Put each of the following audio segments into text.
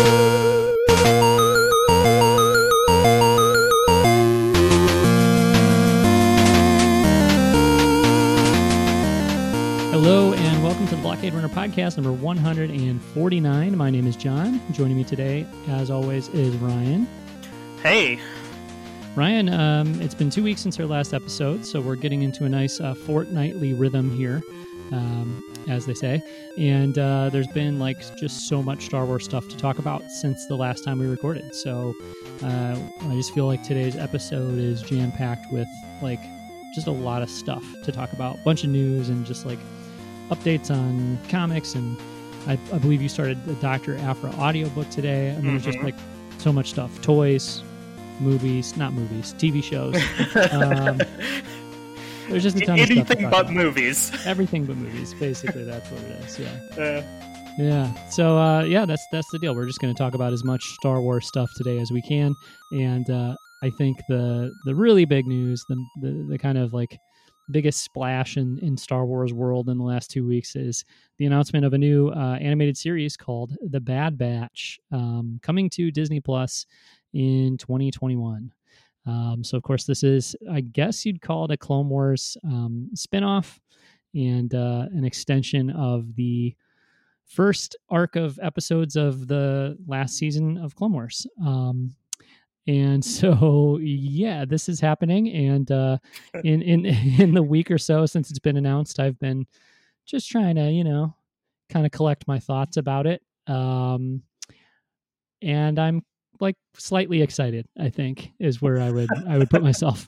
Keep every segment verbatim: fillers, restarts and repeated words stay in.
Hello and welcome to the Blockade Runner Podcast number one hundred forty-nine. My name is John. Joining me today, as always, is Ryan. Hey. Ryan, um, it's been two weeks since our last episode, so we're getting into a nice uh, fortnightly rhythm here, um, as they say. And uh, there's been like just so much Star Wars stuff to talk about since the last time we recorded. So uh, I just feel like today's episode is jam-packed with like just a lot of stuff to talk about. A bunch of news and just like updates on comics, and I, I believe you started the Doctor Aphra audiobook today. I mean, mm-hmm. There's just like so much stuff. Toys, movies, not movies, T V shows. Um, there's just a ton Anything of stuff. Anything but about. movies. Everything but movies. Basically, that's what it is. Yeah. Uh, yeah. So, uh, yeah, that's that's the deal. We're just going to talk about as much Star Wars stuff today as we can, and uh, I think the the really big news, the the, the kind of like biggest splash in, in Star Wars world in the last two weeks is the announcement of a new uh, animated series called The Bad Batch, um, coming to Disney Plus in twenty twenty-one. Um, so, of course, this is, I guess you'd call it a Clone Wars um, spinoff and uh, an extension of the first arc of episodes of the last season of Clone Wars. Um, And so, yeah, this is happening. And uh, in, in in the week or so since it's been announced, I've been just trying to, you know, kind of collect my thoughts about it. Um, and I'm like slightly excited, I think, is where I would I would put myself.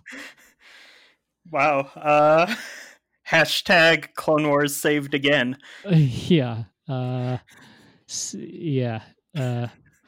Wow. Uh, hashtag Clone Wars saved again. Uh, yeah. Uh, yeah. Uh,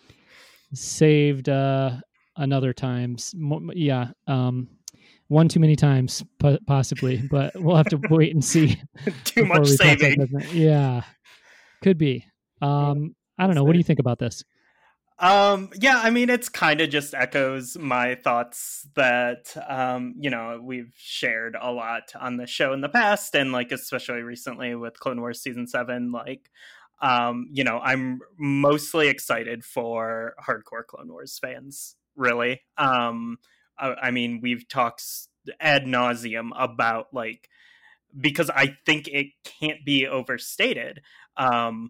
saved. Uh, Another times, yeah, um, one too many times, possibly, but we'll have to wait and see. Too much saving. Yeah, could be. Um, I don't know. What do you think about this? Um, yeah, I mean, it's kind of just echoes my thoughts that, um, you know, we've shared a lot on the show in the past, and like, especially recently with Clone Wars Season seven, like, um, you know, I'm mostly excited for hardcore Clone Wars fans. Really. Um, I, I mean, we've talked ad nauseum about like, because I think it can't be overstated um,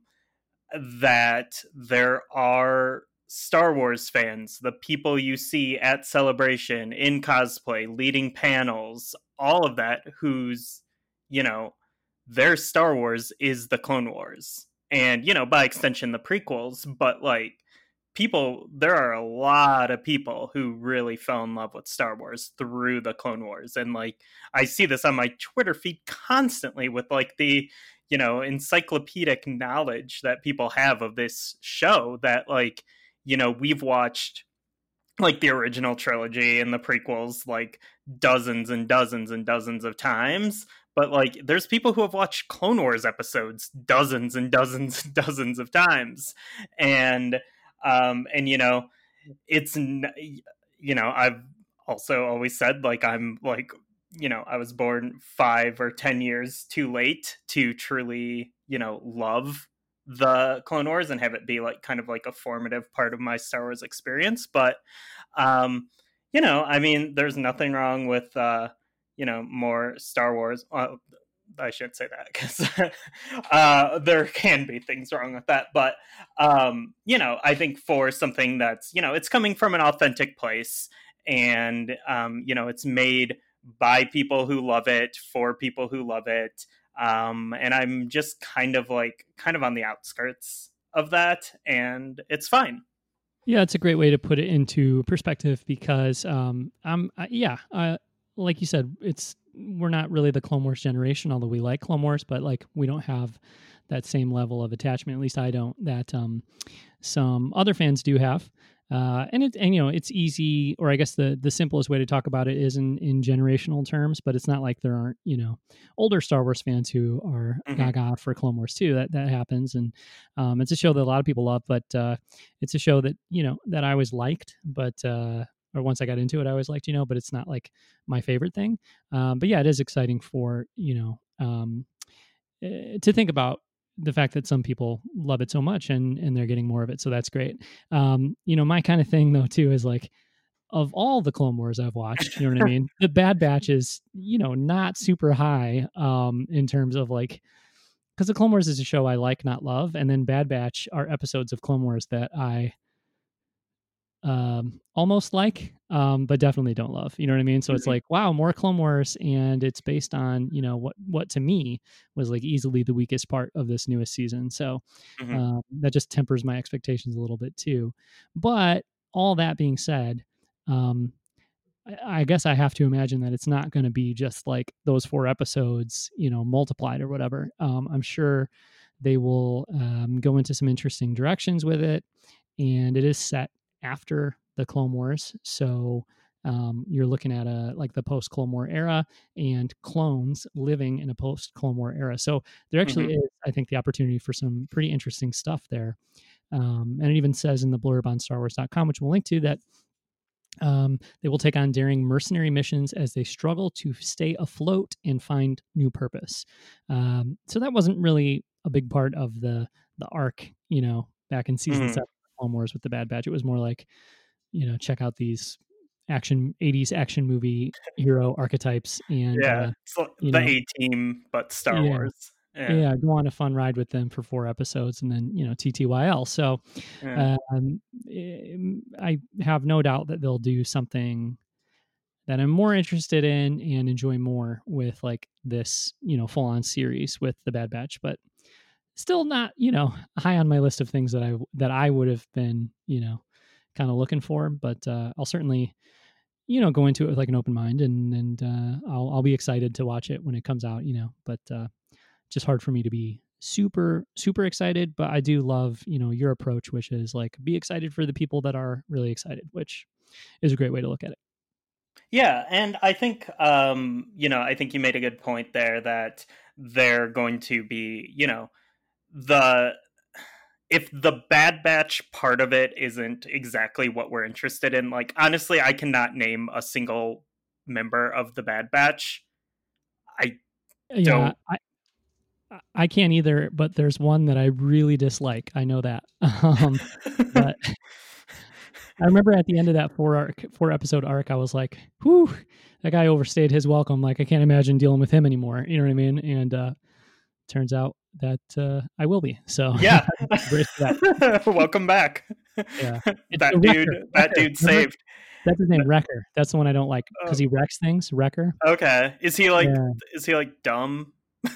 that there are Star Wars fans, the people you see at Celebration, in cosplay, leading panels, all of that, who's, you know, their Star Wars is the Clone Wars. And, you know, by extension, the prequels, but like, people, there are a lot of people who really fell in love with Star Wars through the Clone Wars. And like, I see this on my Twitter feed constantly with like the, you know, encyclopedic knowledge that people have of this show that like, you know, we've watched like the original trilogy and the prequels like dozens and dozens and dozens of times. But like, there's people who have watched Clone Wars episodes dozens and dozens and dozens of times. And Um, and, you know, it's, you know, I've also always said, like, I'm like, you know, I was born five or ten years too late to truly, you know, love the Clone Wars and have it be like kind of like a formative part of my Star Wars experience. But, um, you know, I mean, there's nothing wrong with, uh, you know, more Star Wars. Uh, I shouldn't say that because uh, there can be things wrong with that. But, um, you know, I think for something that's, you know, it's coming from an authentic place and, um, you know, it's made by people who love it, for people who love it. Um, and I'm just kind of like, kind of on the outskirts of that. And it's fine. Yeah, it's a great way to put it into perspective because, um, I'm, uh, yeah, uh, like you said, it's, we're not really the Clone Wars generation, although we like Clone Wars, but like we don't have that same level of attachment. At least I don't, that um, some other fans do have. Uh, and it, and you know, it's easy, or I guess the, the simplest way to talk about it is in, in generational terms, but it's not like there aren't, you know, older Star Wars fans who are mm-hmm. gaga for Clone Wars too. That, that happens. And, um, it's a show that a lot of people love, but, uh, it's a show that, you know, that I always liked, but, uh, or once I got into it, I always liked, you know, but it's not like my favorite thing. Um, but yeah, it is exciting for, you know, um, to think about the fact that some people love it so much and and they're getting more of it, so that's great. Um, you know, my kind of thing though too is like, of all the Clone Wars I've watched, you know what I mean? The Bad Batch is, you know, not super high um, in terms of like, because the Clone Wars is a show I like, not love, and then Bad Batch are episodes of Clone Wars that I um, almost like, um, but definitely don't love. You know what I mean? So mm-hmm. It's like, wow, more Clone Wars, and it's based on, you know, what what to me was like easily the weakest part of this newest season. So mm-hmm. uh, that just tempers my expectations a little bit too. But all that being said, um, I, I guess I have to imagine that it's not going to be just like those four episodes, you know, multiplied or whatever. Um, I'm sure they will um, go into some interesting directions with it, and it is set after the Clone Wars, so um, you're looking at a like the post Clone War era and clones living in a post Clone War era. So there actually mm-hmm. is, I think, the opportunity for some pretty interesting stuff there. Um, and it even says in the blurb on Star Wars dot com, which we'll link to, that um, they will take on daring mercenary missions as they struggle to stay afloat and find new purpose. Um, so that wasn't really a big part of the the arc, you know, back in season mm-hmm. seven. Clone Wars with the Bad Batch. It was more like, you know, check out these action eighties action movie hero archetypes, and yeah, uh, it's like the A-Team but Star yeah, Wars. Yeah. yeah, go on a fun ride with them for four episodes, and then, you know, T T Y L. So yeah. um, I have no doubt that they'll do something that I'm more interested in and enjoy more with like this, you know, full on series with the Bad Batch, but still not, you know, high on my list of things that I that I would have been, you know, kind of looking for. But uh, I'll certainly, you know, go into it with like an open mind, and and uh, I'll I'll be excited to watch it when it comes out, you know. But uh, just hard for me to be super super excited. But I do love, you know, your approach, which is like be excited for the people that are really excited, which is a great way to look at it. Yeah, and I think um, you know, I think you made a good point there that they're going to be, you know, the if the Bad Batch part of it isn't exactly what we're interested in, like honestly, I cannot name a single member of the Bad Batch. I yeah, don't. I I can't either, but there's one that I really dislike. I know that. Um, but I remember at the end of that four arc, four episode arc, I was like, "Whew, that guy overstayed his welcome. Like, I can't imagine dealing with him anymore." You know what I mean? And uh, turns out that uh, I will be. So yeah, welcome back. Yeah, that dude, Wrecker. that dude saved. That's his name, Wrecker. That's the one I don't like because he wrecks things. Wrecker. Okay, is he like? Yeah. Is he like dumb?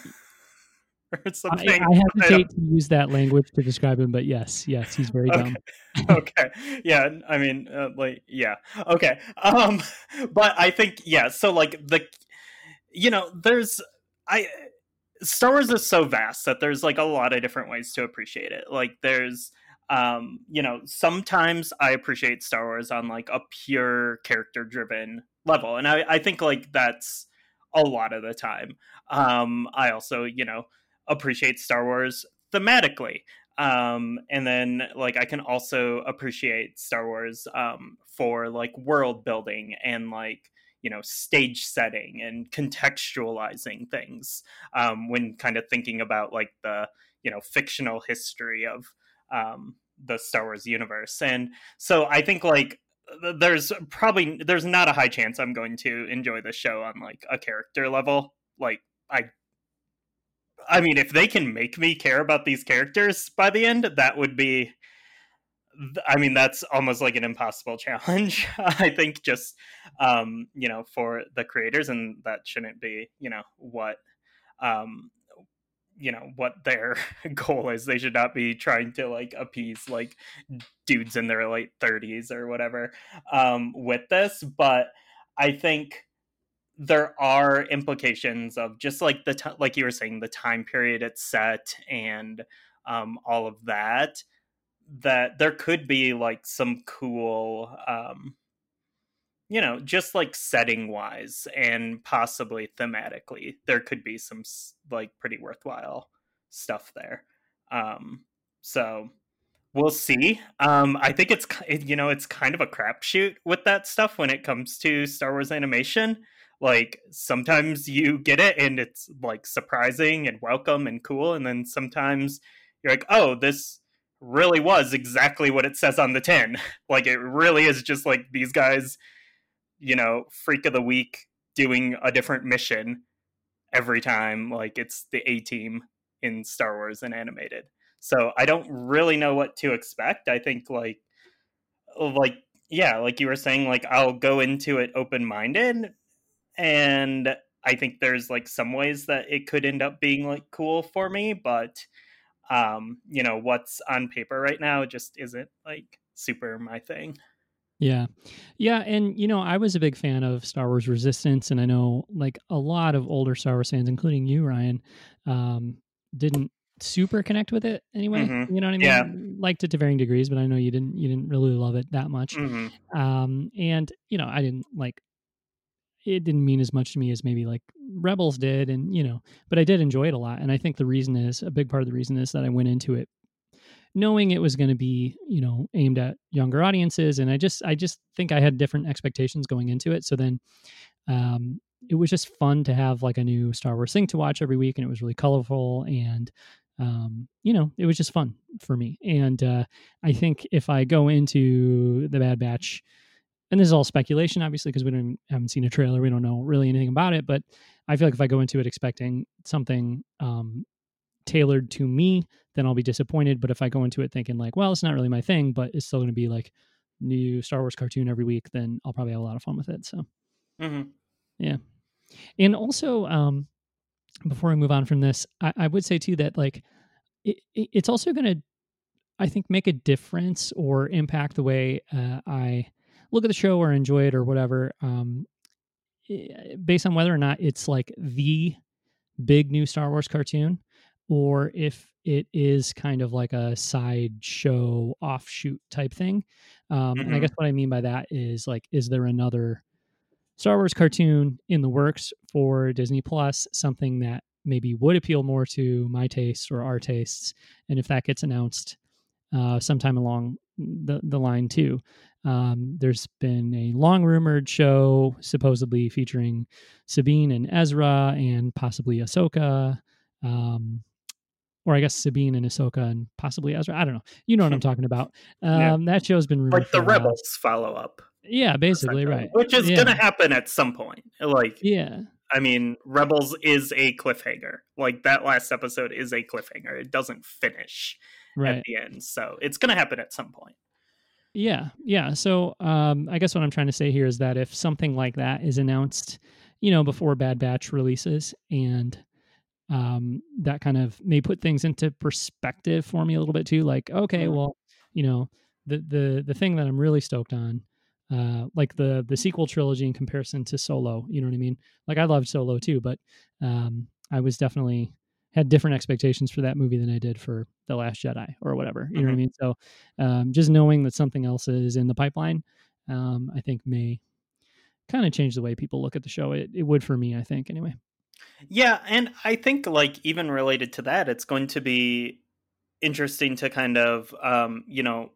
or something? I, I hesitate I to use that language to describe him, but yes, yes, he's very okay. dumb. okay, yeah, I mean, uh, like, yeah, okay. Um, but I think, yeah. So like the, you know, there's I. Star Wars is so vast that there's like a lot of different ways to appreciate it. Like there's, um, you know, sometimes I appreciate Star Wars on like a pure character driven level. And I, I think like that's a lot of the time. Um, I also, you know, appreciate Star Wars thematically. Um, and then like I can also appreciate Star Wars um, for like world building and like, you know, stage setting and contextualizing things um, when kind of thinking about like the, you know, fictional history of um, the Star Wars universe. And so I think like there's probably, there's not a high chance I'm going to enjoy the show on like a character level. Like I, I mean, if they can make me care about these characters by the end, that would be, I mean, that's almost like an impossible challenge, I think, just, um, you know, for the creators, and that shouldn't be, you know, what, um, you know, what their goal is. They should not be trying to like appease like dudes in their late thirties or whatever um, with this. But I think there are implications of just like the, t- like you were saying, the time period it's set and um, all of that, that there could be like some cool, um, you know, just like setting wise and possibly thematically, there could be some like pretty worthwhile stuff there. Um, so we'll see. Um, I think it's, you know, it's kind of a crapshoot with that stuff when it comes to Star Wars animation. Like sometimes you get it and it's like surprising and welcome and cool, and then sometimes you're like, oh, this really was exactly what it says on the tin. Like it really is just like these guys, you know, freak of the week doing a different mission every time. Like it's the A team in Star Wars and animated. So I don't really know what to expect. I think like like yeah, like you were saying, like I'll go into it open-minded, and I think there's like some ways that it could end up being like cool for me, but um, you know, what's on paper right now just isn't like super my thing. Yeah. Yeah. And, you know, I was a big fan of Star Wars Resistance. And I know like a lot of older Star Wars fans, including you, Ryan, um, didn't super connect with it anyway. Mm-hmm. You know what I mean? Yeah. Liked it to varying degrees, but I know you didn't, you didn't really love it that much. Mm-hmm. Um, and, you know, I didn't like, it didn't mean as much to me as maybe like Rebels did. And, you know, but I did enjoy it a lot. And I think the reason is a big part of the reason is that I went into it knowing it was going to be, you know, aimed at younger audiences. And I just, I just think I had different expectations going into it. So then um, it was just fun to have like a new Star Wars thing to watch every week. And it was really colorful. And, um, you know, it was just fun for me. And uh, I think if I go into the Bad Batch, and this is all speculation, obviously, because we don't haven't seen a trailer, we don't know really anything about it. But I feel like if I go into it expecting something um, tailored to me, then I'll be disappointed. But if I go into it thinking like, well, it's not really my thing, but it's still going to be like new Star Wars cartoon every week, then I'll probably have a lot of fun with it. So, mm-hmm. yeah. And also, um, before I move on from this, I, I would say too that like it, it, it's also going to, I think, make a difference or impact the way uh, I look at the show or enjoy it or whatever, um, based on whether or not it's like the big new Star Wars cartoon, or if it is kind of like a sideshow offshoot type thing. Um, Mm-hmm. And I guess what I mean by that is like, is there another Star Wars cartoon in the works for Disney Plus, something that maybe would appeal more to my tastes or our tastes? And if that gets announced uh, sometime along the, the line too. Um, there's been a long rumored show supposedly featuring Sabine and Ezra and possibly Ahsoka. Um, or I guess Sabine and Ahsoka and possibly Ezra. I don't know. You know what I'm talking about. Um, Yeah. That show's been rumored Like the for a while. Rebels follow up. Yeah, basically, right. Which is yeah. going to happen at some point. Like, yeah. I mean, Rebels is a cliffhanger. Like, that last episode is a cliffhanger. It doesn't finish right. at the end. So it's going to happen at some point. Yeah. Yeah. So um, I guess what I'm trying to say here is that if something like that is announced, you know, before Bad Batch releases, and um, that kind of may put things into perspective for me a little bit too. Like, okay, Mhm. well, you know, the the the thing that I'm really stoked on, uh, like the the sequel trilogy in comparison to Solo. You know what I mean? Like I loved Solo too, but um, I was definitely had different expectations for that movie than I did for The Last Jedi or whatever. You know what I mean? So um, just knowing that something else is in the pipeline, um, I think may kind of change the way people look at the show. It, it would for me, I think, anyway. Yeah, and I think like even related to that, it's going to be interesting to kind of um, you know,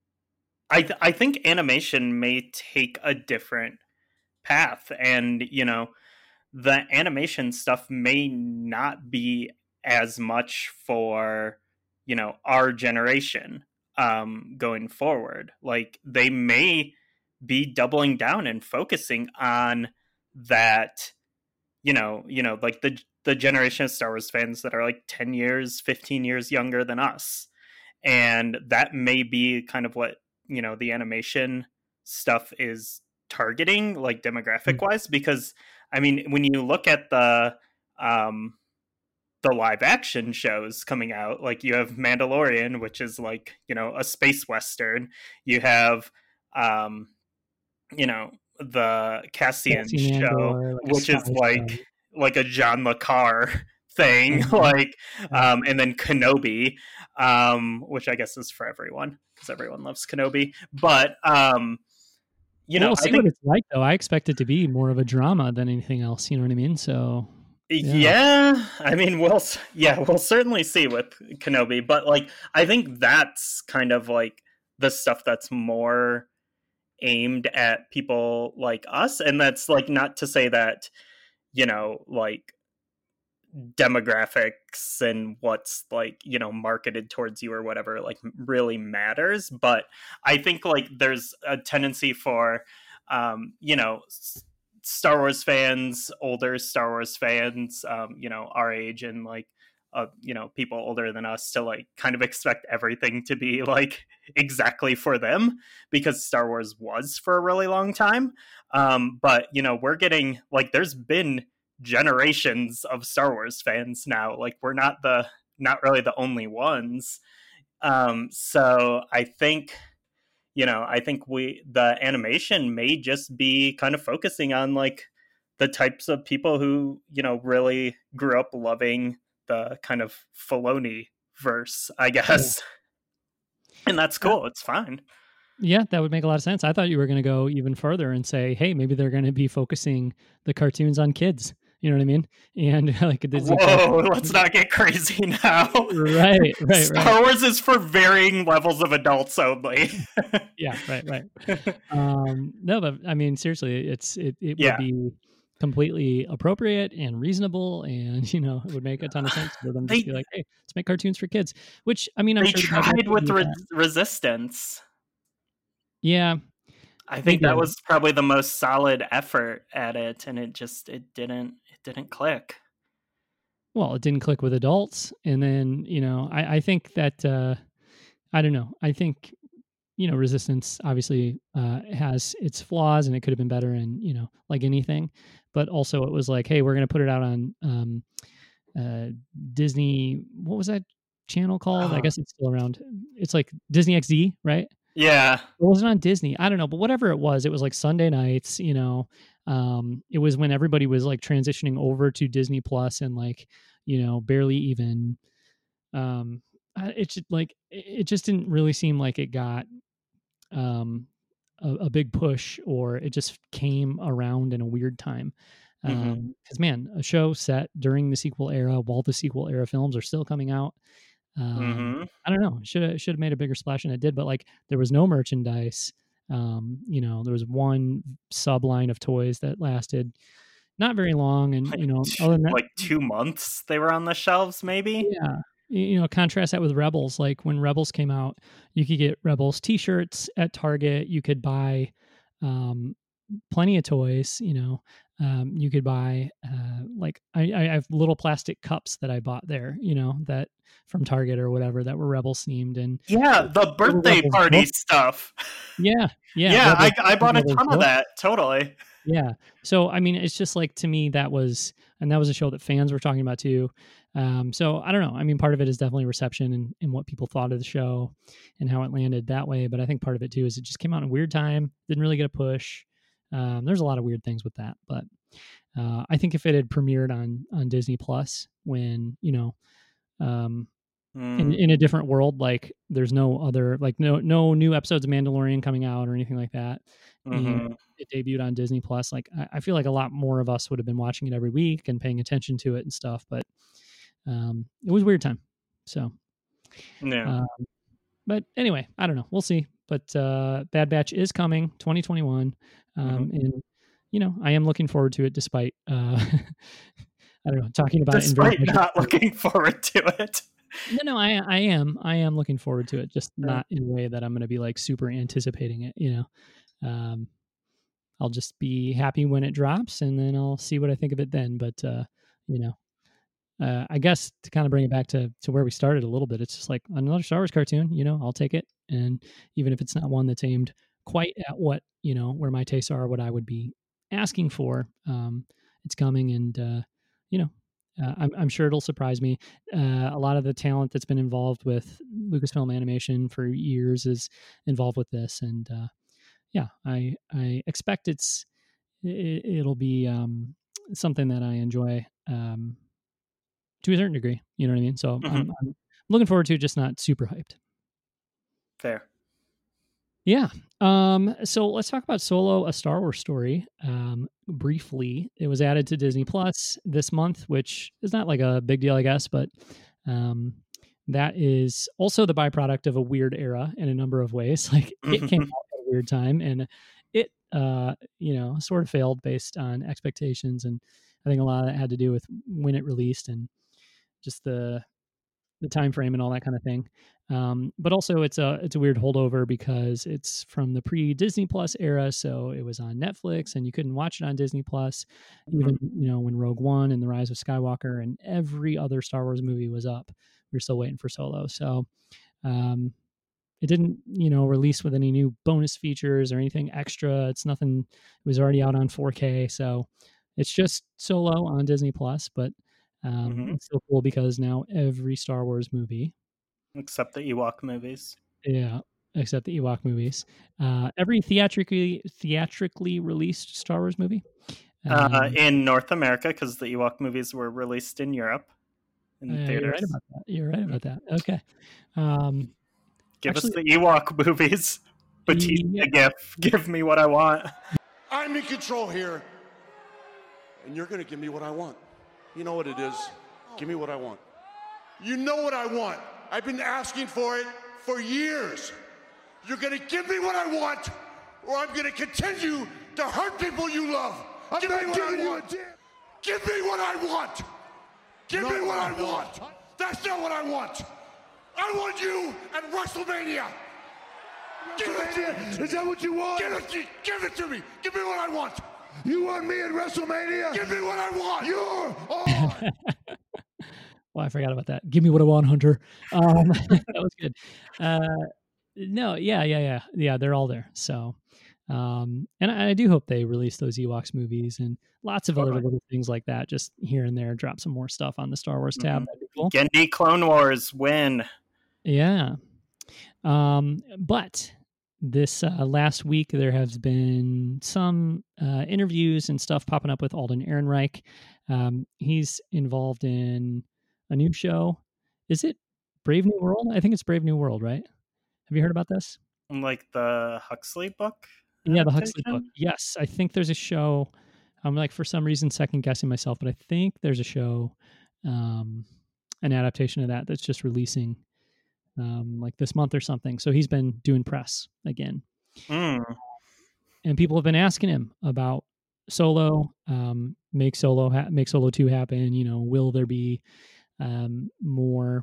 I th- I think animation may take a different path, and you know, the animation stuff may not be as much for, you know, our generation um going forward. Like they may be doubling down and focusing on that, you know, you know, like the the generation of Star Wars fans that are like ten years, fifteen years younger than us. And that may be kind of what, you know, the animation stuff is targeting, like demographic wise, because I mean, when you look at the um the live action shows coming out, like you have Mandalorian, which is like, you know, a space western. You have um you know, the Cassian, Cassian show, Andor, like which is like show. like a John Le Carre thing, mm-hmm. like um and then Kenobi, um which I guess is for everyone because everyone loves Kenobi, but um you well, know, we'll see I think, what it's like though. I expect it to be more of a drama than anything else, you know what I mean? So yeah. yeah I mean we'll yeah we'll certainly see with Kenobi, but like I think that's kind of like the stuff that's more aimed at people like us. And that's like not to say that, you know, like demographics and what's like, you know, marketed towards you or whatever like really matters, but I think like there's a tendency for um you know s- Star Wars fans, older Star Wars fans, um you know, our age and like uh, you know, people older than us to like kind of expect everything to be like exactly for them because Star Wars was for a really long time. Um but you know, we're getting like there's been generations of Star Wars fans now. Like we're not the not really the only ones. Um, so I think you know I think we the animation may just be kind of focusing on like the types of people who you know really grew up loving the kind of Filoni verse, I Yeah. guess, and that's Uh, cool. It's fine. yeah, that would make a lot of sense. I thought you were going to go even further and say, hey, maybe they're going to be focusing the cartoons on kids. You know what I mean? And like a Disney Plus. Whoa, let's not get crazy now. Right, right, right. Star Wars is for varying levels of adults only. Yeah, right, right. Um, no, but I mean, seriously, it's it, it would Yeah. be completely appropriate and reasonable, and you know, it would make a ton of sense for them to just They be like, hey, let's make cartoons for kids. Which I mean, I'm they sure the Bad Batch tried would with do re- that. Resistance. Yeah, I they think that did. was probably the most solid effort at it, and it just it didn't it didn't click. Well, it didn't click with adults, and then you know, I I think that uh, I don't know. I think you know, Resistance obviously uh, has its flaws, and it could have been better, and you know, like anything. But also, it was like, hey, we're going to put it out on um, uh, Disney. What was that channel called? I Oh, guess it's still around. It's like Disney X D, right? yeah. Or was it on Disney? I don't know, but whatever it was, it was like Sunday nights. You know, um, it was when everybody was like transitioning over to Disney Plus, and like, you know, barely even. Um, I- it just like it it just didn't really seem like it got um, a, a big push, or it just came around in a weird time. Hmm. Um, because man, a show set during the sequel era, while the sequel era films are still coming out, um, Hmm. I don't know, should have should have made a bigger splash than it did. But like, there was no merchandise. Um, you know, there was one sub line of toys that lasted not very long, and Like, you know, t- other than that, like two months they were on the shelves, maybe. yeah. You know, contrast that with Rebels. Like when Rebels came out, you could get Rebels t-shirts at Target. You could buy um, plenty of toys. You know, um, you could buy uh, like I, I have little plastic cups that I bought there. You know, that from Target or whatever that were Rebels themed, and Yeah, the they were birthday Rebels party book. stuff. Yeah, yeah, Yeah, I Rebels, I bought a Rebels ton of book. that. Totally. Yeah. So I mean, it's just like, to me, that was, and that was a show that fans were talking about too. Um, so I don't know. I mean, part of it is definitely reception, and, and what people thought of the show and how it landed that way. But I think part of it too is it just came out in a weird time, didn't really get a push. Um, there's a lot of weird things with that, but uh, I think if it had premiered on on Disney Plus, when you know, um, in Mm, in a different world, like there's no other, like no no new episodes of Mandalorian coming out or anything like that, and hmm. it debuted on Disney Plus, like I, I feel like a lot more of us would have been watching it every week and paying attention to it and stuff. But um, it was a weird time. So, Yeah. uh, but anyway, I don't know. We'll see. But uh, Bad Batch is coming twenty twenty-one, Hmm. um, and you know, I am looking forward to it, despite uh, I don't know, talking about it in very Despite measured not terms. looking forward to it. No, no, I I am I am looking forward to it, just Yeah. not in a way that I'm going to be like super anticipating it. You know, um, I'll just be happy when it drops, and then I'll see what I think of it then. But uh, you know, uh, I guess to kind of bring it back to to where we started a little bit, it's just like another Star Wars cartoon. You know, I'll take it, and even if it's not one that's aimed quite at what, you know, where my tastes are, what I would be asking for, um, it's coming, and uh, you know. Uh, I'm, I'm sure it'll surprise me. Uh, a lot of the talent that's been involved with Lucasfilm Animation for years is involved with this, and uh, yeah, I I expect it's it, it'll be um, something that I enjoy um, to a certain degree. You know what I mean? So Hmm. I'm, I'm looking forward to it, just not super hyped. Fair. Yeah. Um, so let's talk about Solo: A Star Wars Story. Um, briefly, it was added to Disney Plus this month, which is not like a big deal, I guess, but um, that is also the byproduct of a weird era in a number of ways. Like, it came Hmm. out weird time, and it, uh, you know, sort of failed based on expectations, and I think a lot of that had to do with when it released and just the the time frame and all that kind of thing. Um, but also, it's a it's a weird holdover because it's from the pre Disney Plus era, so it was on Netflix and you couldn't watch it on Disney Plus. Even you know when Rogue One and the Rise of Skywalker and every other Star Wars movie was up, we were still waiting for Solo. So um, it didn't you know release with any new bonus features or anything extra. It's nothing. It was already out on four K, so it's just Solo on Disney Plus, but. Um, Mhm. It's so cool because now every Star Wars movie, Except the Ewok movies. yeah, except the Ewok movies, uh, every theatrically theatrically released Star Wars movie, Uh, um, in North America, because the Ewok movies were released in Europe in uh, you're right theaters. about that. You're right about that. Okay, um, Give actually, us the Ewok movies. Batista yeah, gif. Give me what I want. I'm in control here, and you're going to give me what I want. You know what it is. Give me what I want. You know what I want. I've been asking for it for years. You're going to give me what I want, or I'm going to continue to hurt people you love. I'm give me what I want. Give me what I want. Give no, me what I no. want. That's not what I want. I want you at WrestleMania. Give it to me. Is that what you want? Give it, give it to me. Give me what I want. You want me at WrestleMania? Give me what I want. You're on. well, I forgot about that. Give me what I want, Hunter. Um, that was good. Uh, no, yeah, yeah, yeah, yeah. They're all there. So, um, and I, I do hope they release those Ewoks movies and lots of other Okay. little things like that. Just here and there, drop some more stuff on the Star Wars tab. Mhm. That'd be cool. Genndy Clone Wars win. Yeah. Um, but this uh, last week, there has been some uh, interviews and stuff popping up with Alden Ehrenreich. Um, he's involved in a new show. Is it Brave New World? I think it's Brave New World, right? Have you heard about this? Like the Huxley book? Yeah, the Huxley book. adaptation? Yes, I think there's a show. I'm like, for some reason, second guessing myself, but I think there's a show, um, an adaptation of that that's just releasing um, like this month or something. So he's been doing press again. Mm. And people have been asking him about Solo, um, make Solo, ha- make Solo two happen. You know, will there be um, more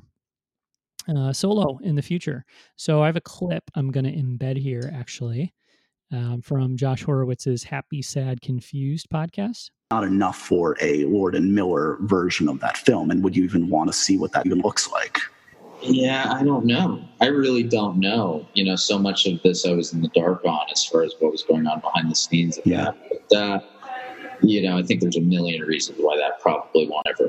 uh, Solo in the future? So I have a clip I'm going to embed here, actually, um, from Josh Horowitz's Happy, Sad, Confused podcast. Not enough for a Lord and Miller version of that film, and would you even want to see what that even looks like? Yeah, I don't know. I really don't know. You know, so much of this I was in the dark on as far as what was going on behind the scenes of Yeah. that. But, uh, you know, I think there's a million reasons why that probably won't ever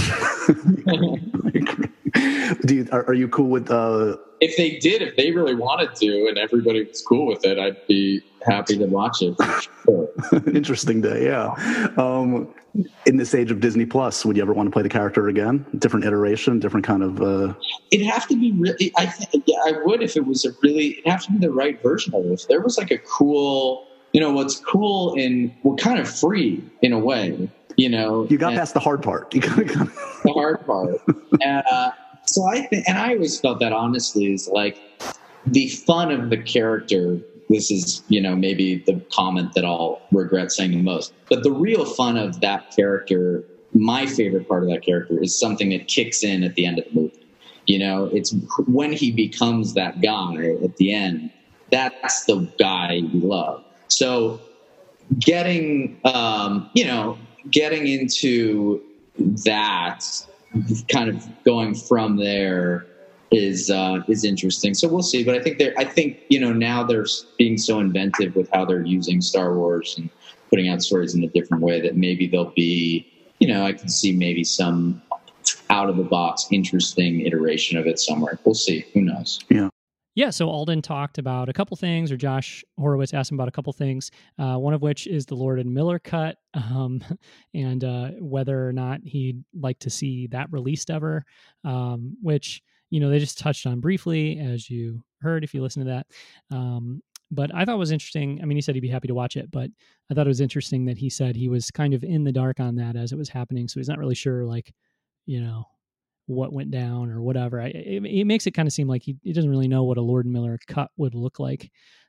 happen. Do you, are, are you cool with... Uh... If they did, if they really wanted to and everybody was cool with it, I'd be happy to watch it. For sure. Interesting day, yeah. Um, in this age of Disney Plus, would you ever want to play the character again? Different iteration, different kind of... Uh... It'd have to be really... I think, yeah, I would if it was a really... It'd have to be the right version of it. If there was like a cool... You know, what's cool in... Well, kind of free in a way, you know. You got and, past the hard part. You got, got... the hard part. uh, so I think... And I always felt that, honestly, is like the fun of the character... This is, you know, maybe the comment that I'll regret saying the most. But the real fun of that character, my favorite part of that character, is something that kicks in at the end of the movie. You know, it's when he becomes that guy at the end, that's the guy you love. So getting, um, you know, getting into that, kind of going from there, is uh, is interesting. So we'll see. But I think they're, I think, you know, now they're being so inventive with how they're using Star Wars and putting out stories in a different way that maybe there'll be, you know, I can see maybe some out of the box, interesting iteration of it somewhere. We'll see. Who knows? Yeah. Yeah, so Alden talked about a couple things, or Josh Horowitz asked him about a couple things, uh, one of which is the Lord and Miller cut, um, and uh, whether or not he'd like to see that released ever, um, which, you know, they just touched on briefly, as you heard if you listen to that. Um, but I thought it was interesting. I mean, he said he'd be happy to watch it, but I thought it was interesting that he said he was kind of in the dark on that as it was happening, so he's not really sure, like, you know, what went down or whatever. I, it, it makes it kind of seem like he, he doesn't really know what a Lord and Miller cut would look like.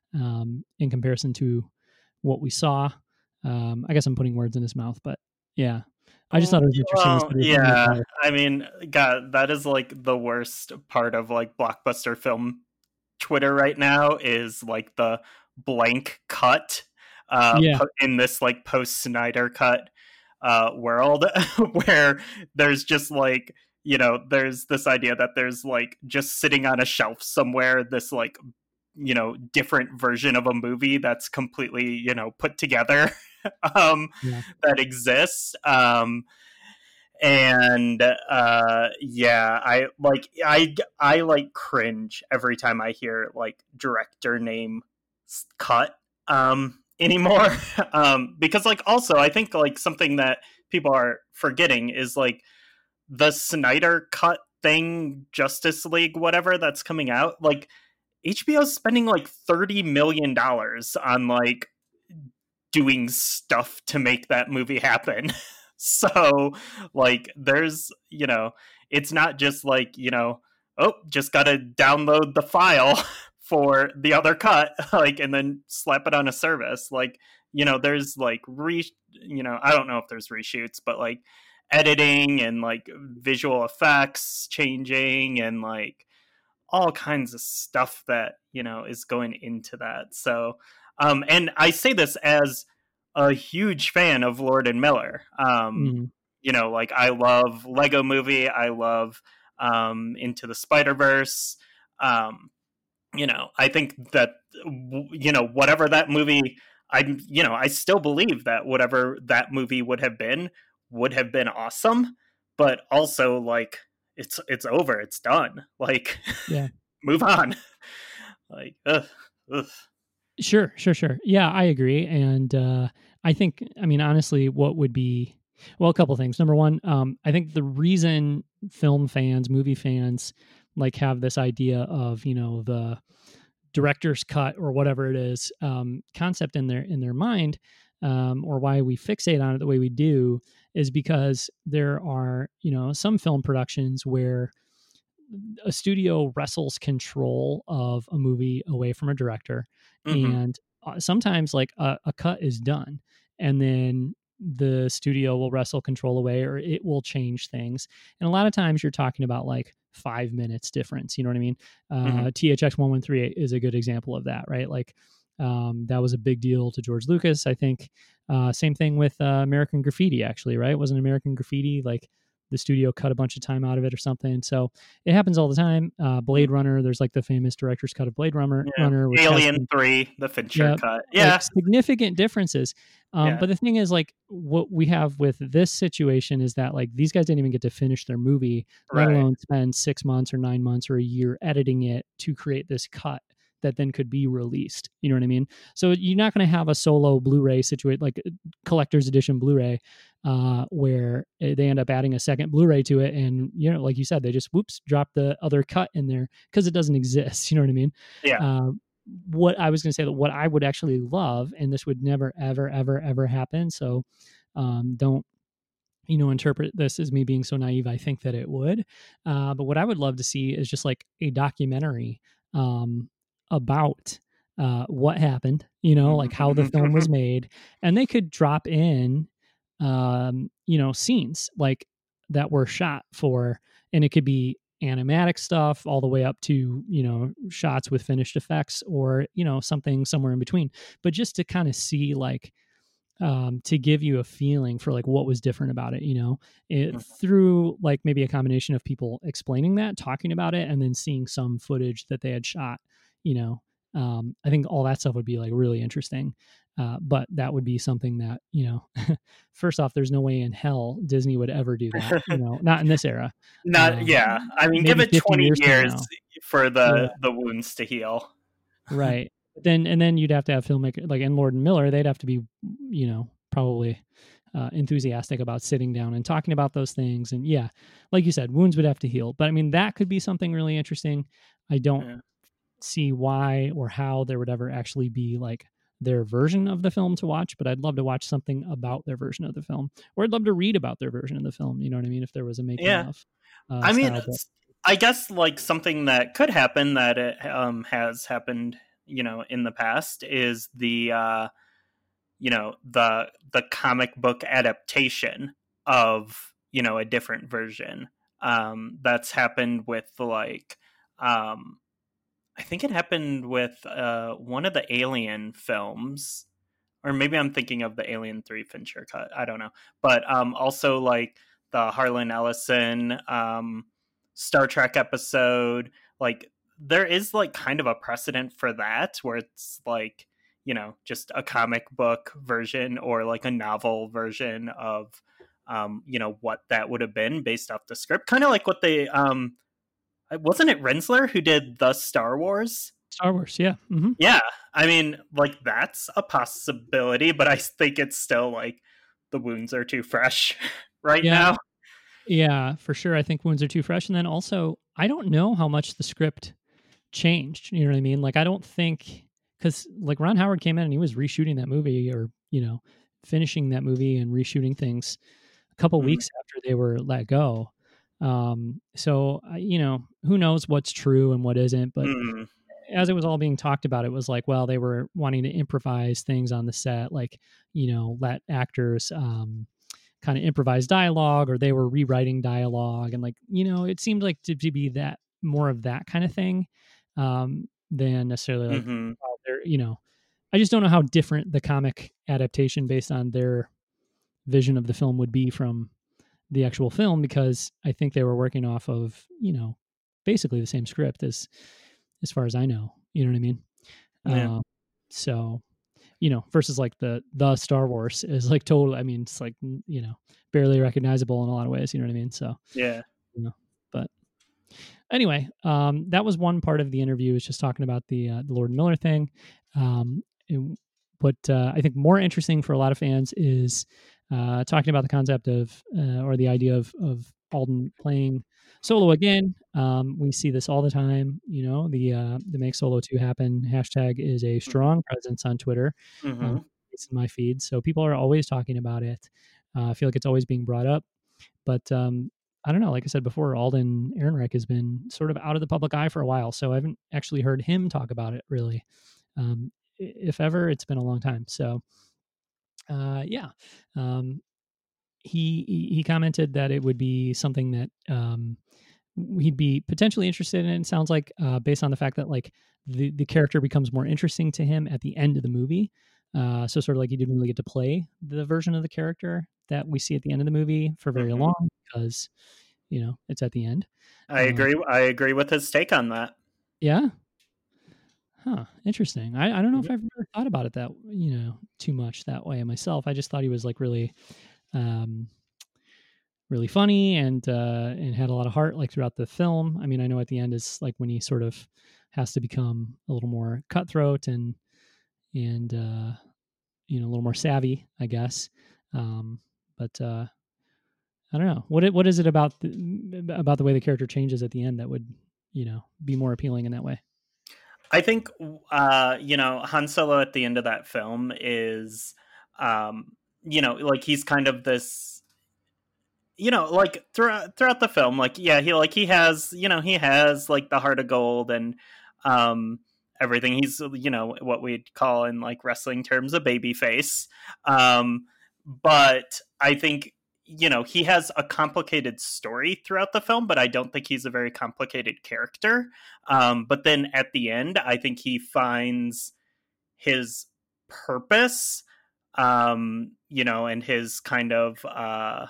um, in comparison to what we saw. Um, I guess I'm putting words in his mouth, but yeah, I just thought it was interesting. Well, yeah, I mean, God, that is like the worst part of like blockbuster film Twitter right now is like the blank cut uh, Yeah. po- in this like post Snyder cut uh, world where there's just like, you know, there's this idea that there's like just sitting on a shelf somewhere, this like, you know, different version of a movie that's completely, you know, put together um, Yeah. that exists. Um, and uh yeah i like i i like cringe every time I hear like director name cut um anymore. Um because like also I think like something that people are forgetting is like the Snyder cut thing, Justice League whatever that's coming out, like H B O's spending like thirty million dollars on like doing stuff to make that movie happen. So, like, there's, you know, it's not just like, you know, oh, just got to download the file for the other cut, like, and then slap it on a service. Like, you know, there's like, re, you know, I don't know if there's reshoots, but like editing and like visual effects changing and like all kinds of stuff that, you know, is going into that. So, um, and I say this as a huge fan of Lord and Miller. Um, Mm-hmm. You know, like I love Lego Movie. I love um, Into the Spider-Verse. Um, you know, I think that, you know, whatever that movie, I, you know, I still believe that whatever that movie would have been, would have been awesome. But also, like, it's it's over. It's done. Like, Yeah. move on. Like, ugh, ugh. Sure, sure, sure. Yeah, I agree. And uh, I think, I mean, honestly, what would be, well, a couple things. Number one, um, I think the reason film fans, movie fans, like have this idea of, you know, the director's cut or whatever it is, um, concept in their in their mind, um, or why we fixate on it the way we do, is because there are, you know, some film productions where a studio wrestles control of a movie away from a director. Mhm. And uh, sometimes like a, a cut is done and then the studio will wrestle control away or it will change things. And a lot of times you're talking about like five minutes difference. You know what I mean? Uh, Mhm. T H X eleven thirty-eight is a good example of that, right? Like um, that was a big deal to George Lucas. I think uh, same thing with uh, American Graffiti, actually, right? Wasn't American Graffiti like the studio cut a bunch of time out of it or something? So it happens all the time. Uh, Blade Runner, there's like the famous director's cut of Blade Runner. Yeah. Runner which has Alien some- three, the Fincher Yeah, cut. like, Yeah. significant differences. Um, Yeah. But the thing is, like, what we have with this situation is that like these guys didn't even get to finish their movie, let Right. alone spend six months or nine months or a year editing it to create this cut that then could be released. You know what I mean? So you're not going to have a solo Blu-ray situation, like a collector's edition Blu-ray, uh, where they end up adding a second Blu-ray to it. And, you know, like you said, they just, whoops, drop the other cut in there because it doesn't exist. You know what I mean? Yeah. Uh, what I was going to say that what I would actually love, and this would never, ever, ever, ever happen. So um, don't, you know, interpret this as me being so naive. I think that it would. Uh, but what I would love to see is just like a documentary um, about uh, what happened, you know, like how the film was made. And they could drop in, um, you know, scenes like that were shot for, and it could be animatic stuff all the way up to, you know, shots with finished effects or, you know, something somewhere in between. But just to kind of see like, um, to give you a feeling for like what was different about it, you know, it, Mhm. through like maybe a combination of people explaining that, talking about it, and then seeing some footage that they had shot, you know, um, I think all that stuff would be like really interesting. Uh, but that would be something that, you know, first off, there's no way in hell Disney would ever do that, you know, not in this era. Not Um, yeah. I mean, give maybe it fifty twenty years from years now. for the Yeah. the wounds to heal. Right. Then and then you'd have to have filmmaker like in Lord and Miller, they'd have to be, you know, probably uh, enthusiastic about sitting down and talking about those things. And yeah, like you said, wounds would have to heal. But I mean, that could be something really interesting. I don't Yeah. see why or how there would ever actually be like their version of the film to watch, but I'd love to watch something about their version of the film, or I'd love to read about their version of the film. You know what I mean? If there was a making Yeah. of. Uh, I mean, style, but- it's- I guess like something that could happen that it um, has happened you know, in the past is the, uh, you know, the the comic book adaptation of, you know, a different version. Um, that's happened with like, um, I think it happened with uh, one of the Alien films, or maybe I'm thinking of the Alien three Fincher cut. I don't know. But um, also like the Harlan Ellison um, Star Trek episode, like there is like kind of a precedent for that where it's like, you know, just a comic book version or like a novel version of, um, you know, what that would have been based off the script. Kind of like what they, um, wasn't it Rensler who did the Star Wars? Star Wars, yeah. Mm-hmm. Yeah. I mean, like that's a possibility, but I think it's still like the wounds are too fresh right yeah. now. Yeah, for sure. I think wounds are too fresh. And then also, I don't know how much the script changed. You know what I mean? Like, I don't think, because like Ron Howard came in and he was reshooting that movie, or, you know, finishing that movie and reshooting things a couple mm-hmm. weeks after they were let go. Um, so, you know, who knows what's true and what isn't, but mm-hmm. as it was all being talked about, it was like, well, they were wanting to improvise things on the set, like, you know, let actors, um, kind of improvise dialogue, or they were rewriting dialogue. And like, you know, it seemed like to, to be that more of that kind of thing, um, than necessarily like, mm-hmm. well, they're, you know, I just don't know how different the comic adaptation based on their vision of the film would be from the actual film, because I think they were working off of, you know, basically the same script as, as far as I know, you know what I mean? Yeah. Um, so, you know, versus like the, the Star Wars is like totally, I mean, it's like, you know, barely recognizable in a lot of ways, you know what I mean? So, yeah, you know, but anyway, um, that was one part of the interview, is just talking about the, uh, the Lord Miller thing. Um, and what, uh, I think more interesting for a lot of fans is, uh, talking about the concept of, uh, or the idea of, of Alden playing solo again. Um, we see this all the time, you know, the, uh, the Make Solo two Happen hashtag is a strong presence on Twitter. mm-hmm. Um, it's in my feed. So people are always talking about it. Uh, I feel like it's always being brought up, but, um, I don't know, like I said before, Alden Ehrenreich has been sort of out of the public eye for a while. So I haven't actually heard him talk about it really. Um, if ever, it's been a long time. So, uh, yeah, um, he, he commented that it would be something that, um, he'd be potentially interested in. It sounds like, uh, based on the fact that like the, the character becomes more interesting to him at the end of the movie. Uh, so sort of like he didn't really get to play the version of the character that we see at the end of the movie for very mm-hmm. long, because, you know, it's at the end. I uh, agree. I agree with his take on that. Yeah. Huh. Interesting. I, I don't know if I've ever thought about it that, you know, too much that way myself. I just thought he was like really, um, really funny and, uh, and had a lot of heart like throughout the film. I mean, I know at the end is like when he sort of has to become a little more cutthroat and, and, uh, you know, a little more savvy, I guess. Um, but, uh, I don't know. What, it, what is it about, the, about the way the character changes at the end that would, you know, be more appealing in that way? I think, uh, you know, Han Solo at the end of that film is, um, you know, like he's kind of this, you know, like throughout, throughout the film, like, yeah, he like, he has, you know, he has like the heart of gold and, um, everything. He's, you know, what we'd call in like wrestling terms, a baby face. Um, but I think, you know, he has a complicated story throughout the film, but I don't think he's a very complicated character. Um, but then at the end, I think he finds his purpose, um, you know, and his kind of, uh,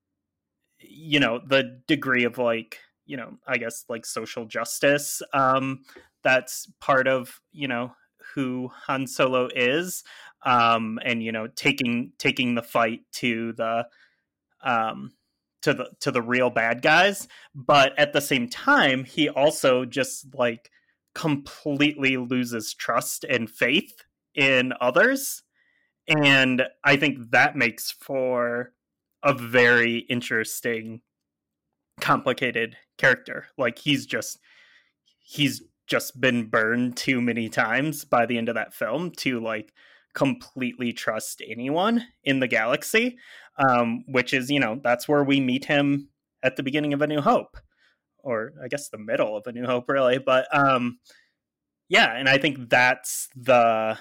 you know, the degree of like, you know, I guess like social justice. Um, that's part of, you know, who Han Solo is. Um, and, you know, taking, taking the fight to the, um, to the, to the real bad guys. But at the same time, he also just like completely loses trust and faith in others. And I think that makes for a very interesting, complicated character. Like he's just, he's just been burned too many times by the end of that film to like completely trust anyone in the galaxy. Um, which is, you know, that's where we meet him at the beginning of A New Hope, or I guess the middle of A New Hope, really. But, um, yeah, and I think that's the,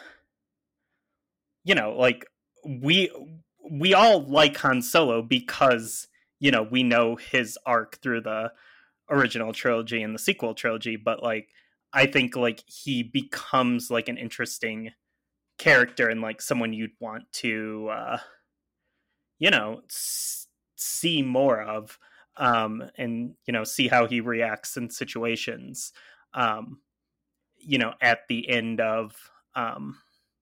you know, like we we all like Han Solo because, you know, we know his arc through the original trilogy and the sequel trilogy, but like I think like he becomes like an interesting character and like someone you'd want to uh you know s- see more of, um and you know see how he reacts in situations, um you know at the end of um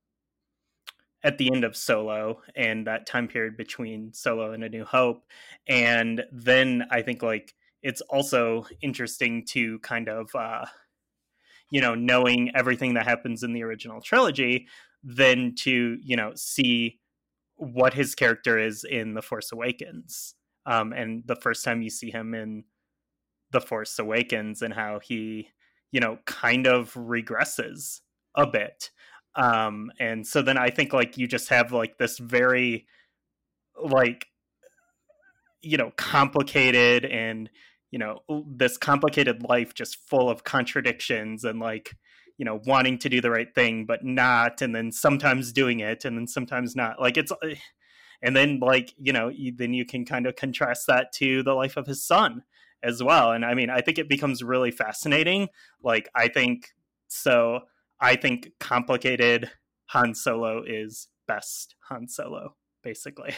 at the end of Solo and that time period between Solo and A New Hope. And then I think like it's also interesting to kind of uh you know knowing everything that happens in the original trilogy, then to you know see what his character is in The Force Awakens, um and the first time you see him in The Force Awakens and how he you know kind of regresses a bit. Um and so then I think like you just have like this very like you know complicated and you know this complicated life just full of contradictions and like you know wanting to do the right thing but not, and then sometimes doing it and then sometimes not, like it's and then like you know you, then you can kind of contrast that to the life of his son as well. And I mean I think it becomes really fascinating. Like I think so I think complicated Han Solo is best Han Solo, basically.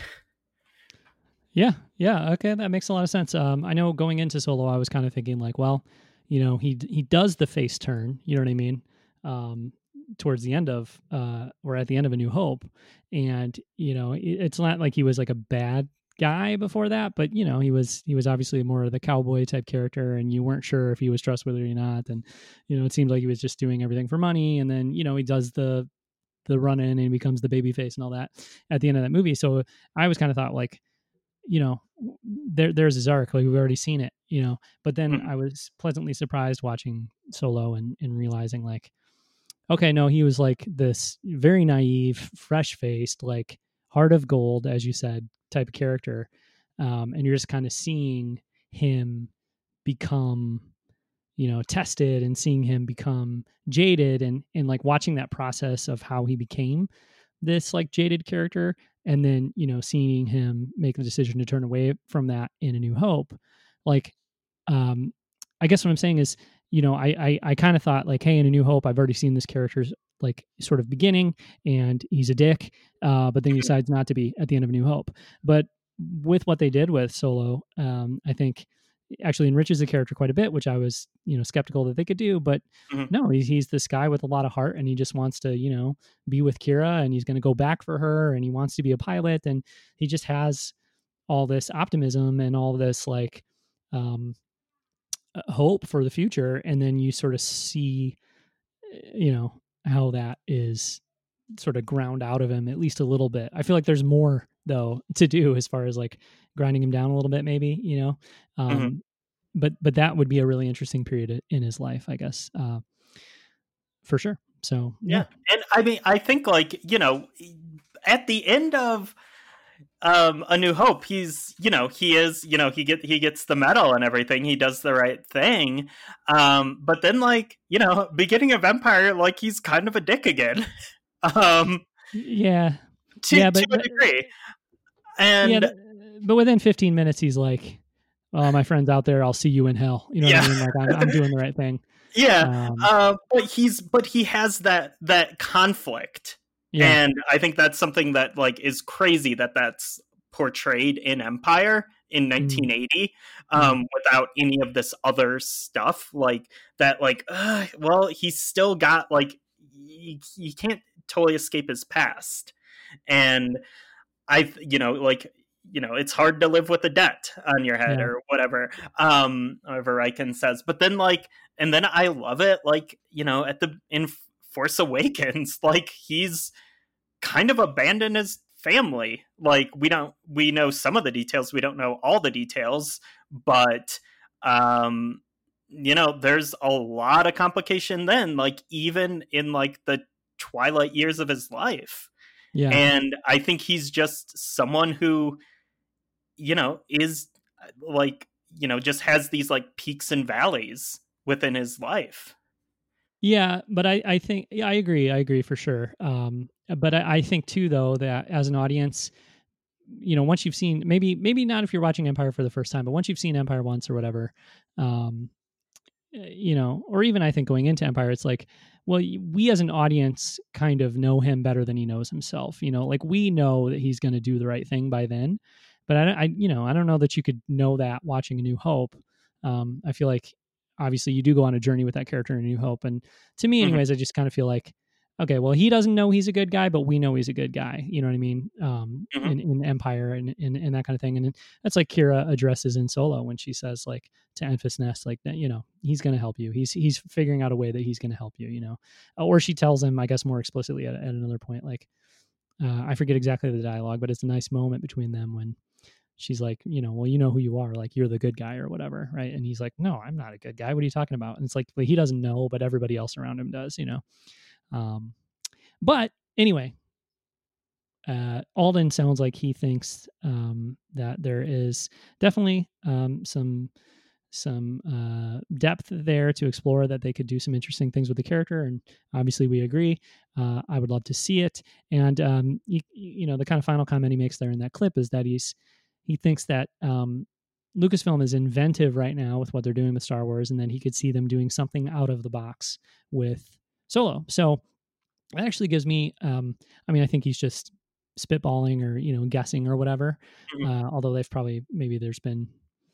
Yeah, yeah, okay, that makes a lot of sense. Um, I know going into Solo, I was kind of thinking like, well, you know, he he does the face turn, you know what I mean, um, towards the end of, uh, or at the end of A New Hope, and you know, it, it's not like he was like a bad guy before that, but you know, he was he was obviously more of the cowboy type character, and you weren't sure if he was trustworthy or not, and you know, it seemed like he was just doing everything for money, and then you know, he does the the run in and he becomes the baby face and all that at the end of that movie. So I was kind of thought like, you know, there there's his arc, like we've already seen it, you know. But then Mhm. I was pleasantly surprised watching Solo and, and realizing like, okay, no, he was like this very naive, fresh faced, like heart of gold, as you said, type of character. Um, and you're just kind of seeing him become, you know, tested and seeing him become jaded and and like watching that process of how he became this like jaded character, and then you know seeing him make the decision to turn away from that in A New Hope. Like um I guess what I'm saying is, you know, i i, I kind of thought like, hey, in A New Hope I've already seen this character's like sort of beginning and he's a dick, uh but then he decides not to be at the end of A New Hope. But with what they did with Solo, um I think actually enriches the character quite a bit, which I was, you know, skeptical that they could do. But Mhm. no, he's, he's this guy with a lot of heart and he just wants to, you know, be with Kira and he's going to go back for her and he wants to be a pilot. And he just has all this optimism and all this like um, uh, hope for the future. And then you sort of see, you know, how that is sort of ground out of him at least a little bit. I feel like there's more though to do as far as like grinding him down a little bit, maybe, you know. Mhm. Um, but but that would be a really interesting period in his life, I guess, uh, for sure. So yeah, Yeah. And I mean, I think like, you know, at the end of um A New Hope, he's, you know, he is, you know, he get he gets the medal and everything. He does the right thing. Um, but then like, you know, beginning of Empire, like he's kind of a dick again. um yeah, to yeah, to but a but degree. yeah, And th- but within fifteen minutes, he's like, "Oh, my friend's out there. I'll see you in hell." You know what I yeah. mean? Like I'm I'm doing the right thing. Yeah, Um, uh, but he's but he has that that conflict, yeah, and I think that's something that like is crazy that that's portrayed in Empire in mm, nineteen eighty, mm, um, without any of this other stuff like that. Like, uh, well, he's still got like he, he can't totally escape his past, and I, you know, like, you know, it's hard to live with a debt on your head yeah, or whatever, um, however Riken says. But then, like, and then I love it, like, you know, at the in Force Awakens, like he's kind of abandoned his family. Like, we don't, we know some of the details, we don't know all the details, but, um, you know, there's a lot of complication then, like, even in like the twilight years of his life. yeah. And I think he's just someone who, you know, is like, you know, just has these like peaks and valleys within his life. Yeah, but I, I think yeah, I agree. I agree for sure. Um, but I, I think too, though, that as an audience, you know, once you've seen maybe maybe not if you're watching Empire for the first time, but once you've seen Empire once or whatever, um, you know, or even I think going into Empire, it's like, well, we as an audience kind of know him better than he knows himself. You know, like we know that he's going to do the right thing by then, but I, I, you know, I don't know that you could know that watching A New Hope. Um, I feel like obviously you do go on a journey with that character in A New Hope, and to me, anyways, mm-hmm. I just kind of feel like, okay, well, he doesn't know he's a good guy, but we know he's a good guy. You know what I mean? Um, mm-hmm. in, in Empire and, and, and that kind of thing. And that's like Kira addresses in Solo when she says like to Enfys Nest, like, you know, he's going to help you. He's, he's figuring out a way that he's going to help you, you know? Or she tells him, I guess more explicitly at, at another point, like, uh, I forget exactly the dialogue, but it's a nice moment between them when she's like, you know, well, you know who you are, like you're the good guy or whatever. Right. And he's like, no, I'm not a good guy. What are you talking about? And it's like, well, he doesn't know, but everybody else around him does, you know? Um, But anyway, uh, Alden sounds like he thinks um, that there is definitely um, some some uh, depth there to explore, that they could do some interesting things with the character. And obviously we agree. Uh, I would love to see it. And, um, you, you know, the kind of final comment he makes there in that clip is that he's he thinks that um, Lucasfilm is inventive right now with what they're doing with Star Wars, and then he could see them doing something out of the box with Solo. So it actually gives me, um, I mean, I think he's just spitballing or, you know, guessing or whatever. Mm-hmm. Uh, although they've probably, maybe there's been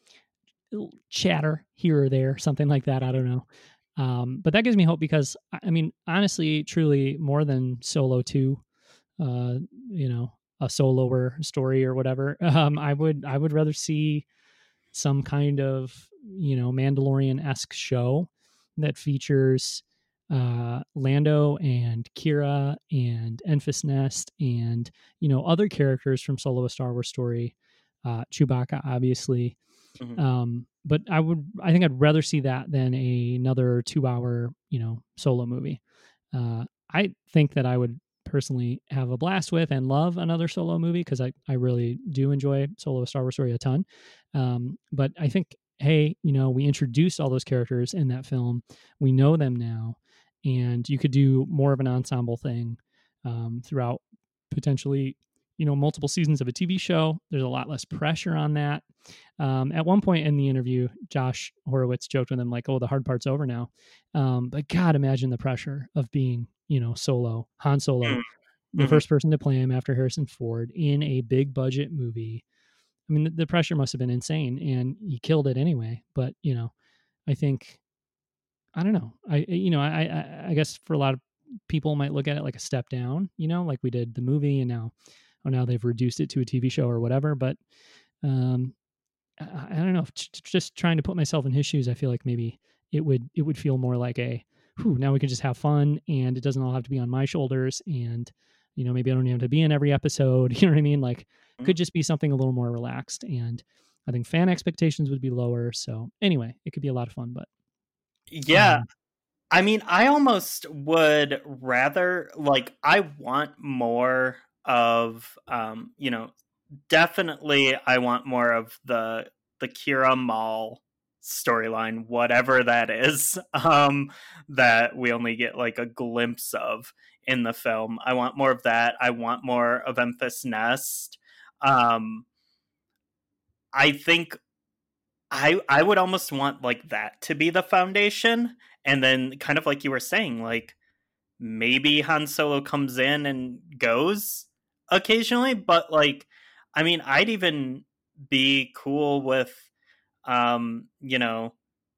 chatter here or there, something like that. I don't know. Um, but that gives me hope because, I mean, honestly, truly more than Solo two, uh, you know, a soloer story or whatever. Um, I would, I would rather see some kind of, you know, Mandalorian-esque show that features uh Lando and Kira and Enfys Nest and, you know, other characters from Solo: A Star Wars Story, uh Chewbacca obviously. Mm-hmm. Um but I would I think I'd rather see that than a, another two hour, you know, Solo movie. uh I think that I would personally have a blast with and love another Solo movie because I I really do enjoy Solo: A Star Wars Story a ton. Um but I think, hey, you know, we introduced all those characters in that film, we know them now, and you could do more of an ensemble thing um, throughout potentially, you know, multiple seasons of a T V show. There's a lot less pressure on that. Um, at one point in the interview, Josh Horowitz joked with him like, oh, the hard part's over now. Um, but God, imagine the pressure of being, you know, Solo, Han Solo, mm-hmm. the first person to play him after Harrison Ford in a big budget movie. I mean, the, the pressure must have been insane, and he killed it anyway. But, you know, I think, I don't know. I, you know, I, I, I guess for a lot of people might look at it like a step down, you know, like we did the movie and now, or now they've reduced it to a T V show or whatever. But um, I, I don't know. Just trying to put myself in his shoes, I feel like maybe it would, it would feel more like a, whew, now we can just have fun and it doesn't all have to be on my shoulders. And, you know, maybe I don't even have to be in every episode. You know what I mean? Like, mm-hmm. could just be something a little more relaxed. And I think fan expectations would be lower. So anyway, it could be a lot of fun, but. Yeah. Um, I mean, I almost would rather, like, I want more of, um, you know, definitely I want more of the, the Kira Maul storyline, whatever that is, um, that we only get like a glimpse of in the film. I want more of that. I want more of Enfys Nest. Um, I think I I would almost want like that to be the foundation, and then kind of like you were saying, like maybe Han Solo comes in and goes occasionally, but like I mean, I'd even be cool with um, you know,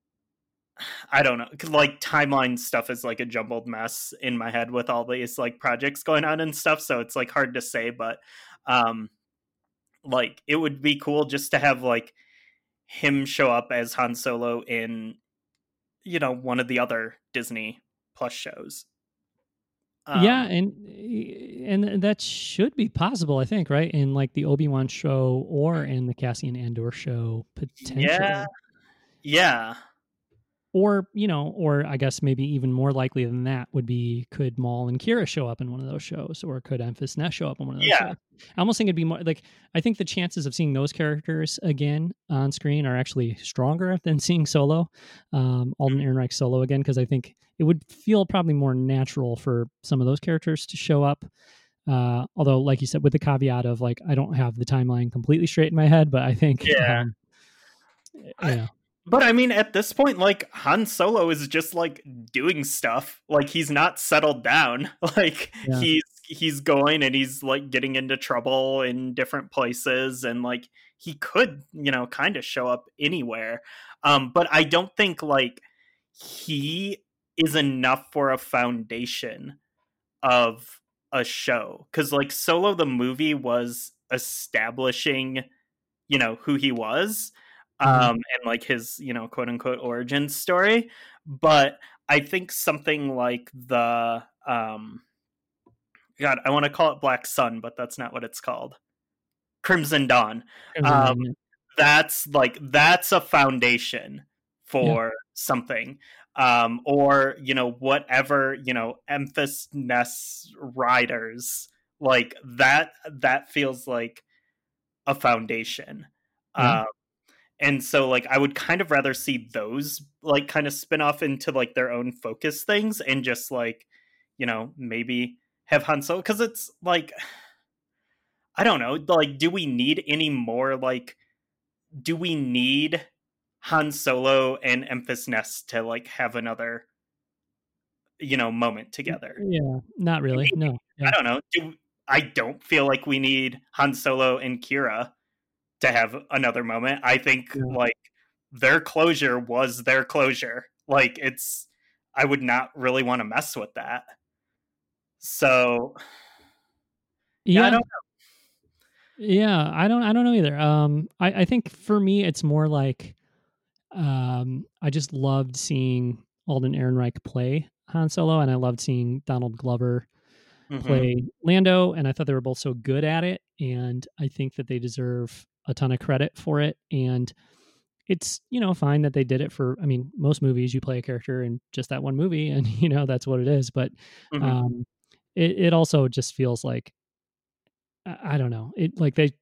I don't know, cause like timeline stuff is like a jumbled mess in my head with all these like projects going on and stuff, so it's like hard to say, but um like it would be cool just to have like him show up as Han Solo in, you know, one of the other Disney Plus shows. Um, yeah, and and that should be possible, I think, right? In like the Obi-Wan show or in the Cassian Andor show, potentially. Yeah. Yeah. Or, you know, or I guess maybe even more likely than that would be, could Maul and Kira show up in one of those shows, or could Enfys Nest show up in one of those yeah. shows? I almost think it'd be more like, I think the chances of seeing those characters again on screen are actually stronger than seeing Solo, um, Alden Ehrenreich Solo again, because I think it would feel probably more natural for some of those characters to show up. Uh, although, like you said, with the caveat of like, I don't have the timeline completely straight in my head, but I think, Yeah. um, you I- know, But I mean, at this point, like Han Solo is just like doing stuff. Like he's not settled down. Like Yeah. he's he's going and he's like getting into trouble in different places, and like he could, you know, kind of show up anywhere. Um, but I don't think like he is enough for a foundation of a show, because like Solo the movie was establishing, you know, who he was, um Mhm. and like his, you know, quote unquote origin story. But I think something like the um god, I want to call it Black Sun, but that's not what it's called. Crimson Dawn. Crimson um Dawn, yeah. that's like that's a foundation for something. Um or, you know, whatever, you know, Emphas Nest riders, like that that feels like a foundation. Yeah. um and so like I would kind of rather see those like kind of spin off into like their own focus things, and just like, you know, maybe have Han Solo, because it's like, I don't know, like, do we need any more, like, do we need Han Solo and Emphas Nest to like have another, you know, moment together? Yeah, not really. No. I Yeah. don't know. Do, I don't feel like we need Han Solo and Kira to have another moment. I think Yeah. like their closure was their closure. Like it's, I would not really want to mess with that. So yeah, I Yeah. don't Yeah, I don't I don't know either. Um I, I think for me it's more like um I just loved seeing Alden Ehrenreich play Han Solo, and I loved seeing Donald Glover know. Mhm. play Lando, and I thought they were both so good at it, and I think that they deserve a ton of credit for it. And it's, you know, fine that they did it for, I mean, most movies you play a character in just that one movie and you know that's what it is, but Mhm. um it, it also just feels like I I don't know. It like they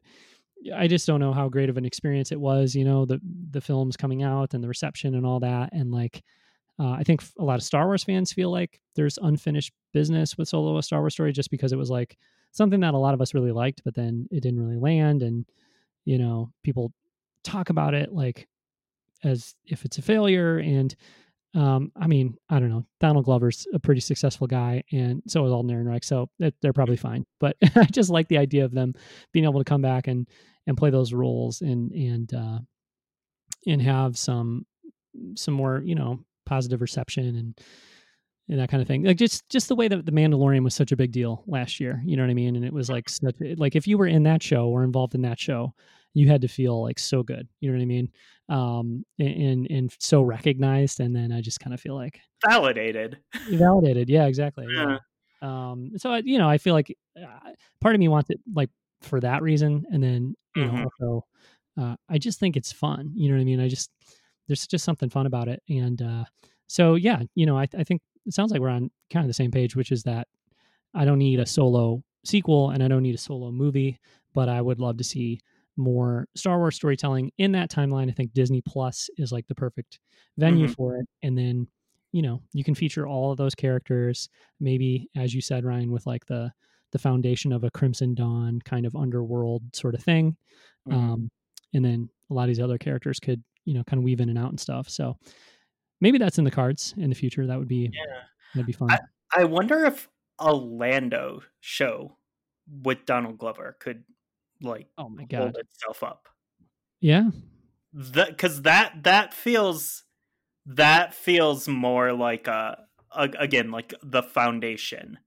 I just don't know how great of an experience it was, you know, the the films coming out and the reception and all that. And like uh, I think a lot of Star Wars fans feel like there's unfinished business with Solo: A Star Wars Story, just because it was like something that a lot of us really liked, but then it didn't really land. And you know, people talk about it like as if it's a failure. And um, I mean, I don't know. Donald Glover's a pretty successful guy, and so is Alden Ehrenreich, so it, they're probably fine. But I just like the idea of them being able to come back and and play those roles, and and uh, and have some some more, you know, positive reception and and that kind of thing. Like just just the way that the Mandalorian was such a big deal last year. You know what I mean? And it was like such like if you were in that show or involved in that show, you had to feel like so good. You know what I mean? Um, and and so recognized. And then I just kind of feel like Validated. validated. Yeah, exactly. Yeah. Yeah. Um, so I, you know, I feel like uh, part of me wants it like for that reason, and then you Mhm. know also uh, I just think it's fun. You know what I mean? I just there's just something fun about it, and uh, so yeah, you know, I, I think it sounds like we're on kind of the same page, which is that I don't need a Solo sequel and I don't need a Solo movie, but I would love to see more Star Wars storytelling in that timeline. I think Disney Plus is like the perfect venue Mhm. for it. And then, you know, you can feature all of those characters, maybe, as you said, Ryan, with like the the foundation of a Crimson Dawn kind of underworld sort of thing. Mhm. Um, and then a lot of these other characters could, you know, kind of weave in and out and stuff. So maybe that's in the cards in the future. That would be Yeah. that'd be fun. I, I wonder if a Lando show with Donald Glover could like Oh my hold god. itself up. Yeah. That, because that that feels that feels more like a, a again like the foundation.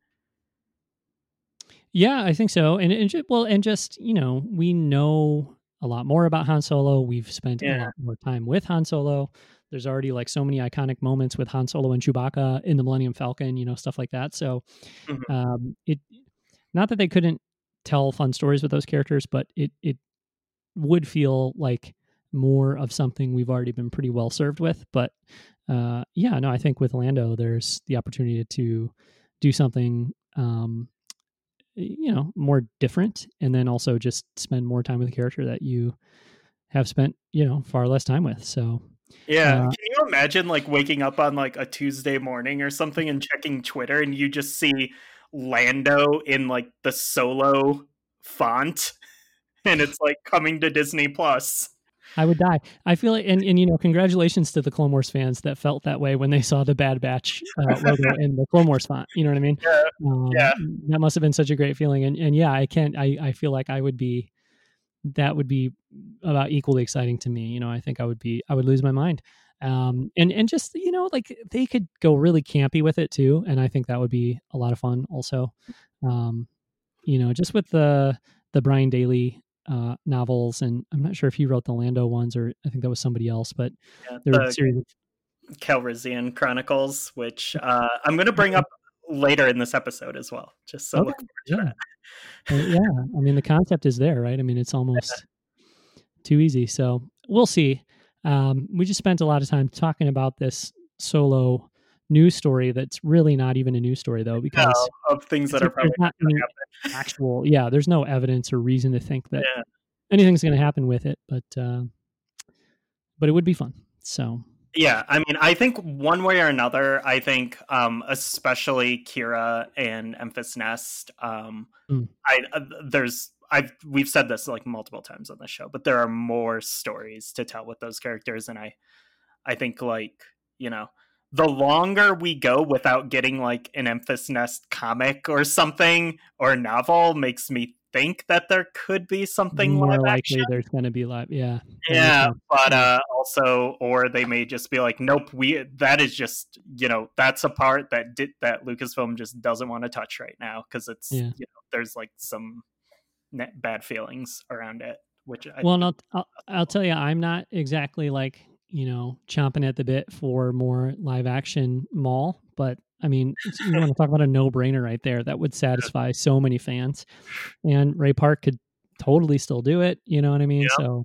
Yeah, I think so. And, and ju- well, and just, you know, we know a lot more about Han Solo. We've spent a Yeah. lot more time with Han Solo. There's already like so many iconic moments with Han Solo and Chewbacca in the Millennium Falcon, you know, stuff like that. So, Mhm. um, it not that they couldn't tell fun stories with those characters, but it it would feel like more of something we've already been pretty well served with. But uh, yeah, no, I think with Lando, there's the opportunity to do something, um, you know, more different, and then also just spend more time with a character that you have spent, you know, far less time with. So Yeah. Uh, Can you imagine like waking up on like a Tuesday morning or something and checking Twitter and you just see Lando in like the Solo font and it's like coming to Disney Plus? I would die. I feel like, and, and you know, congratulations to the Clone Wars fans that felt that way when they saw the Bad Batch uh, logo in the Clone Wars font. You know what I mean? Yeah. Um, Yeah. That must have been such a great feeling. And and yeah, I can't. I I feel like I would be. That would be about equally exciting to me. You know, I think I would be. I would lose my mind. Um, and and just you know, like they could go really campy with it too, and I think that would be a lot of fun. Also, um, you know, just with the the Brian Daly uh, novels, and I'm not sure if he wrote the Lando ones or I think that was somebody else, but Yeah, there were a the series of Calrissian Chronicles, which uh, I'm going to bring up later in this episode as well. Just so okay, look forward yeah. to that. Uh, yeah, I mean the concept is there, right? I mean it's almost too easy. So we'll see. Um, we just spent a lot of time talking about this Solo news story that's really not even a news story though, because No, of things that are probably there's not not going any to happen. actual. Yeah, there's no evidence or reason to think that Yeah. anything's going to happen with it, but uh, but it would be fun. So Yeah, I mean, I think one way or another, I think, um, especially Kira and Emphas Nest, um, Mm. I uh, there's I've we've said this like multiple times on the show, but there are more stories to tell with those characters, and I I think like you know the longer we go without getting like an Emphas Nest comic or something or novel makes me think that there could be something more live likely action. there's going to be live. Yeah, that makes Yeah, sense. but Yeah. uh, also, or they may just be like, nope, we that is just you know that's a part that did that Lucasfilm just doesn't want to touch right now because it's Yeah. you know there's like some net bad feelings around it, which I Well, and I'll, I'll I'll tell you, I'm not exactly like you know chomping at the bit for more live action Maul, but I mean, it's- you want to talk about a no brainer right there that would satisfy so many fans, and Ray Park could totally still do it. You know what I mean? Yeah. So,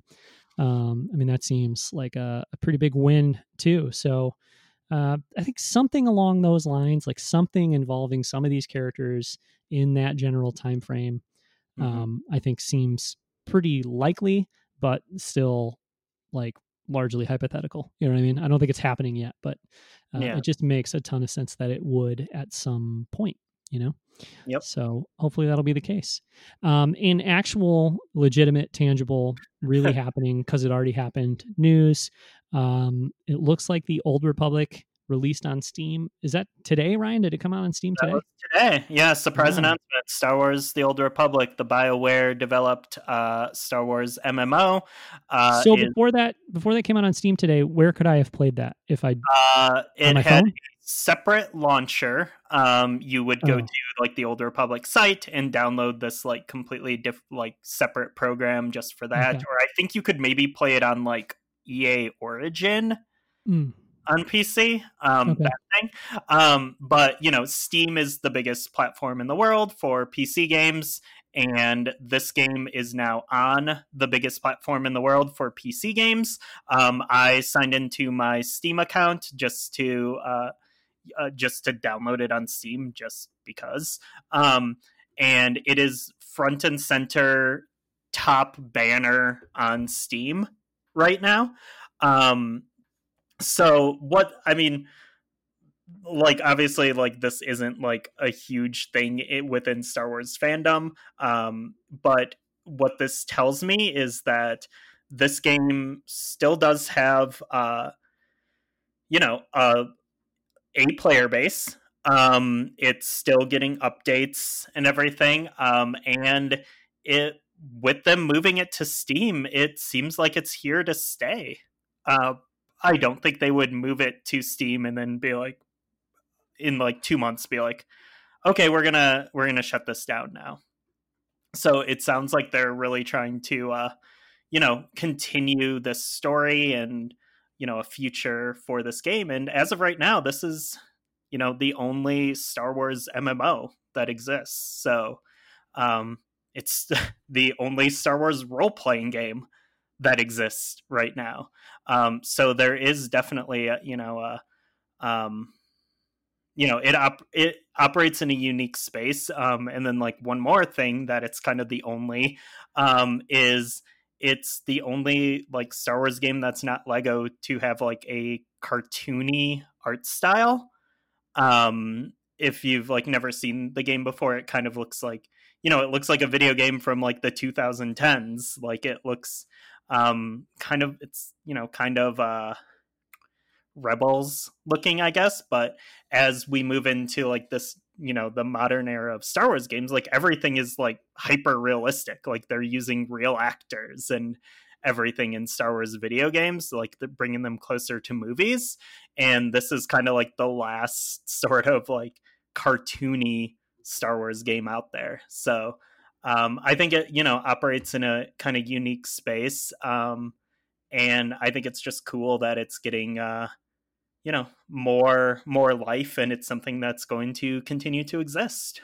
um, I mean that seems like a, a pretty big win too. So, uh, I think something along those lines, like something involving some of these characters in that general time frame, Mhm. um, I think seems pretty likely, but still like largely hypothetical. You know what I mean? I don't think it's happening yet, but uh, Yeah. it just makes a ton of sense that it would at some point, you know? Yep. So hopefully that'll be the case. Um, in actual, legitimate, tangible, really happening, because it already happened news, um, it looks like the Old Republic released on Steam. Is that today, Ryan? Did it come out on Steam That today? was today. Yeah, surprise Wow. announcement. Star Wars: The Old Republic, the BioWare developed uh, Star Wars M M O. Uh, so is, before that, before that came out on Steam today, where could I have played that if I uh, it my had phone? a separate launcher. Um, you would go Oh. to like the Old Republic site and download this like completely diff- like separate program just for that. Okay. Or I think you could maybe play it on like E A Origin Mm, on P C. Um, Okay. that thing. Um, but you know, Steam is the biggest platform in the world for P C games, and this game is now on the biggest platform in the world for P C games. Um, I signed into my Steam account just to uh, uh, just to download it on Steam, just because. Um, and it is front and center, top banner on Steam right now. Um, so what I mean, like obviously, like this isn't like a huge thing i- within Star Wars fandom, um, but what this tells me is that this game still does have, uh, you know, a a player base. Um, it's still getting updates and everything, um, and it with them moving it to Steam, it seems like it's here to stay. Uh, I don't think they would move it to Steam and then be like, in like two months, be like, okay, we're gonna we're gonna shut this down now. So it sounds like they're really trying to, uh, you know, continue this story and you know a future for this game. And as of right now, this is you know the only Star Wars M M O that exists. So um, it's the only Star Wars role playing game that exists right now. Um, so there is definitely a, you know a um, you know it op- it operates in a unique space. Um, and then like one more thing that it's kind of the only um, is it's the only like Star Wars game that's not Lego to have like a cartoony art style. Um, if you've like never seen the game before, it kind of looks like, you know, it looks like a video game from like the twenty tens. Like it looks um, kind of, it's, you know, kind of uh, Rebels looking, I guess. But as we move into like this, you know, the modern era of Star Wars games, like everything is like hyper realistic. Like they're using real actors and everything in Star Wars video games, like the, bringing them closer to movies. And this is kind of like the last sort of like cartoony Star Wars game out there. So um, I think it, you know, operates in a kind of unique space. Um, and I think it's just cool that it's getting, uh, you know, more more life, and it's something that's going to continue to exist.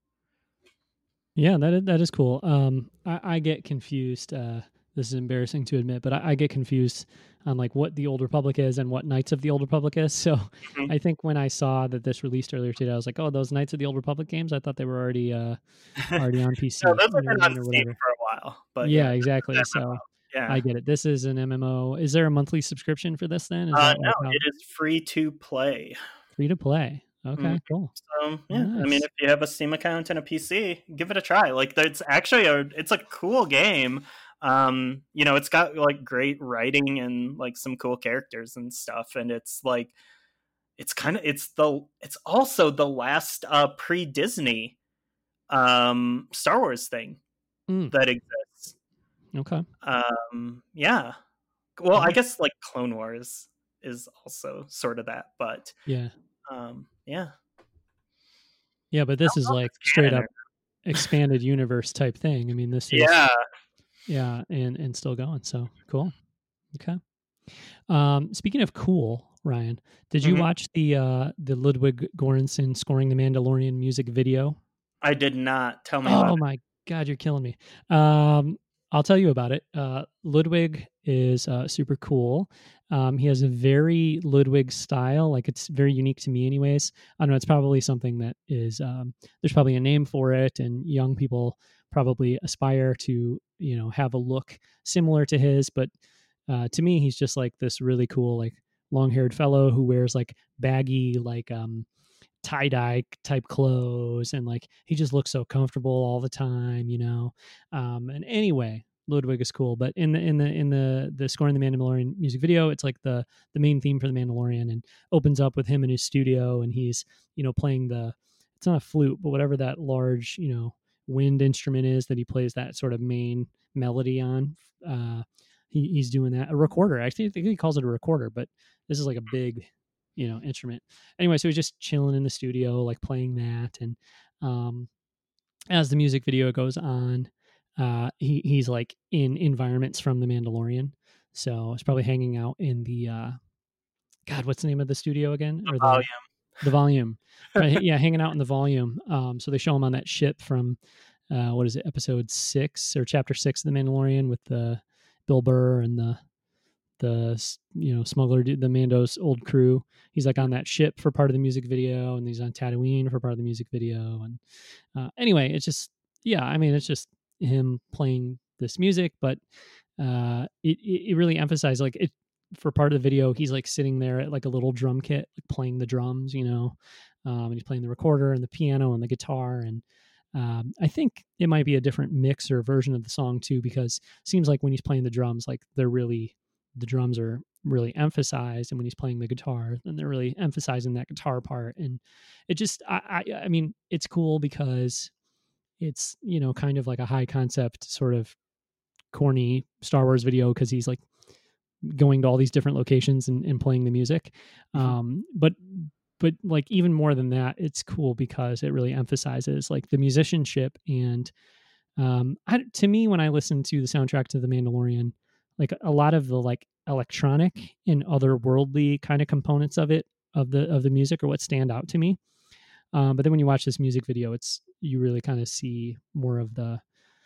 Yeah, that is, that is cool. Um, I, I get confused. Uh, this is embarrassing to admit, but I, I get confused on like what the Old Republic is and what Knights of the Old Republic is. So mm-hmm. I think when I saw that this released earlier today, I was like, oh, those Knights of the Old Republic games. I thought they were already uh, already on P C. No, those have been on Steam for a while. But yeah, yeah exactly. So. Yeah. I get it. This is an M M O. Is there a monthly subscription for this then? Is uh, that no, like how... it is free to play. Free to play. Okay, mm-hmm. cool. So yeah, nice. I mean, if you have a Steam account and a P C, give it a try. Like, it's actually a it's a cool game. Um, you know, it's got like great writing and like some cool characters and stuff, and it's like it's kind of it's the it's also the last uh, pre-Disney um, Star Wars thing mm. that exists. Okay. Um. Yeah. Well, I guess like Clone Wars is also sort of that, but yeah. Um. Yeah. Yeah, but this is like straight up expanded universe type thing. I mean, this is yeah, yeah, and and still going. So cool. Okay. Um. Speaking of cool, Ryan, did you mm-hmm. watch the uh the Ludwig Göransson scoring the Mandalorian music video? I did not. Tell me. Oh about my it. God, you're killing me. Um. I'll tell you about it. Uh, Ludwig is uh, super cool. Um, he has a very Ludwig style. Like it's very unique to me anyways. I don't know. It's probably something that is, um, there's probably a name for it, and young people probably aspire to, you know, have a look similar to his. But uh, to me, he's just like this really cool, like long haired fellow who wears like baggy, like, um, tie-dye type clothes, and like he just looks so comfortable all the time, you know. Um and anyway, Ludwig is cool, but in the in the in the the Scoring the Mandalorian music video, it's like the the main theme for the Mandalorian, and opens up with him in his studio, and he's, you know, playing the, it's not a flute, but whatever that large, you know, wind instrument is that he plays that sort of main melody on. uh he, he's doing that, a recorder. Actually, I think he calls it a recorder, but this is like a big, you know, instrument. Anyway, so he's just chilling in the studio, like playing that. And um, as the music video goes on, uh, he he's like in environments from the Mandalorian. So it's probably hanging out in the, uh, God, what's the name of the studio again? The or the volume. The volume. Right? Yeah, hanging out in the volume. Um, so they show him on that ship from, uh, what is it, episode six or chapter six of the Mandalorian with the Bill Burr and the the you know smuggler, the Mando's old crew. He's like on that ship for part of the music video, and he's on Tatooine for part of the music video. And uh, anyway, it's just, yeah, I mean, it's just him playing this music, but uh, it it really emphasized like it for part of the video. He's like sitting there at like a little drum kit, like playing the drums, you know, um, and he's playing the recorder and the piano and the guitar. And um, I think it might be a different mix or version of the song too, because it seems like when he's playing the drums, like they're really, the drums are really emphasized, and when he's playing the guitar, then they're really emphasizing that guitar part. And it just, I, I, I mean, it's cool because it's, you know, kind of like a high concept sort of corny Star Wars video, because he's like going to all these different locations and, and playing the music. Mm-hmm. Um, but, but like even more than that, it's cool because it really emphasizes like the musicianship. And um, I, to me, when I listen to the soundtrack to The Mandalorian, like a lot of the like electronic and otherworldly kind of components of it, of the of the music, are what stand out to me. Um, but then when you watch this music video, it's, you really kind of see more of the,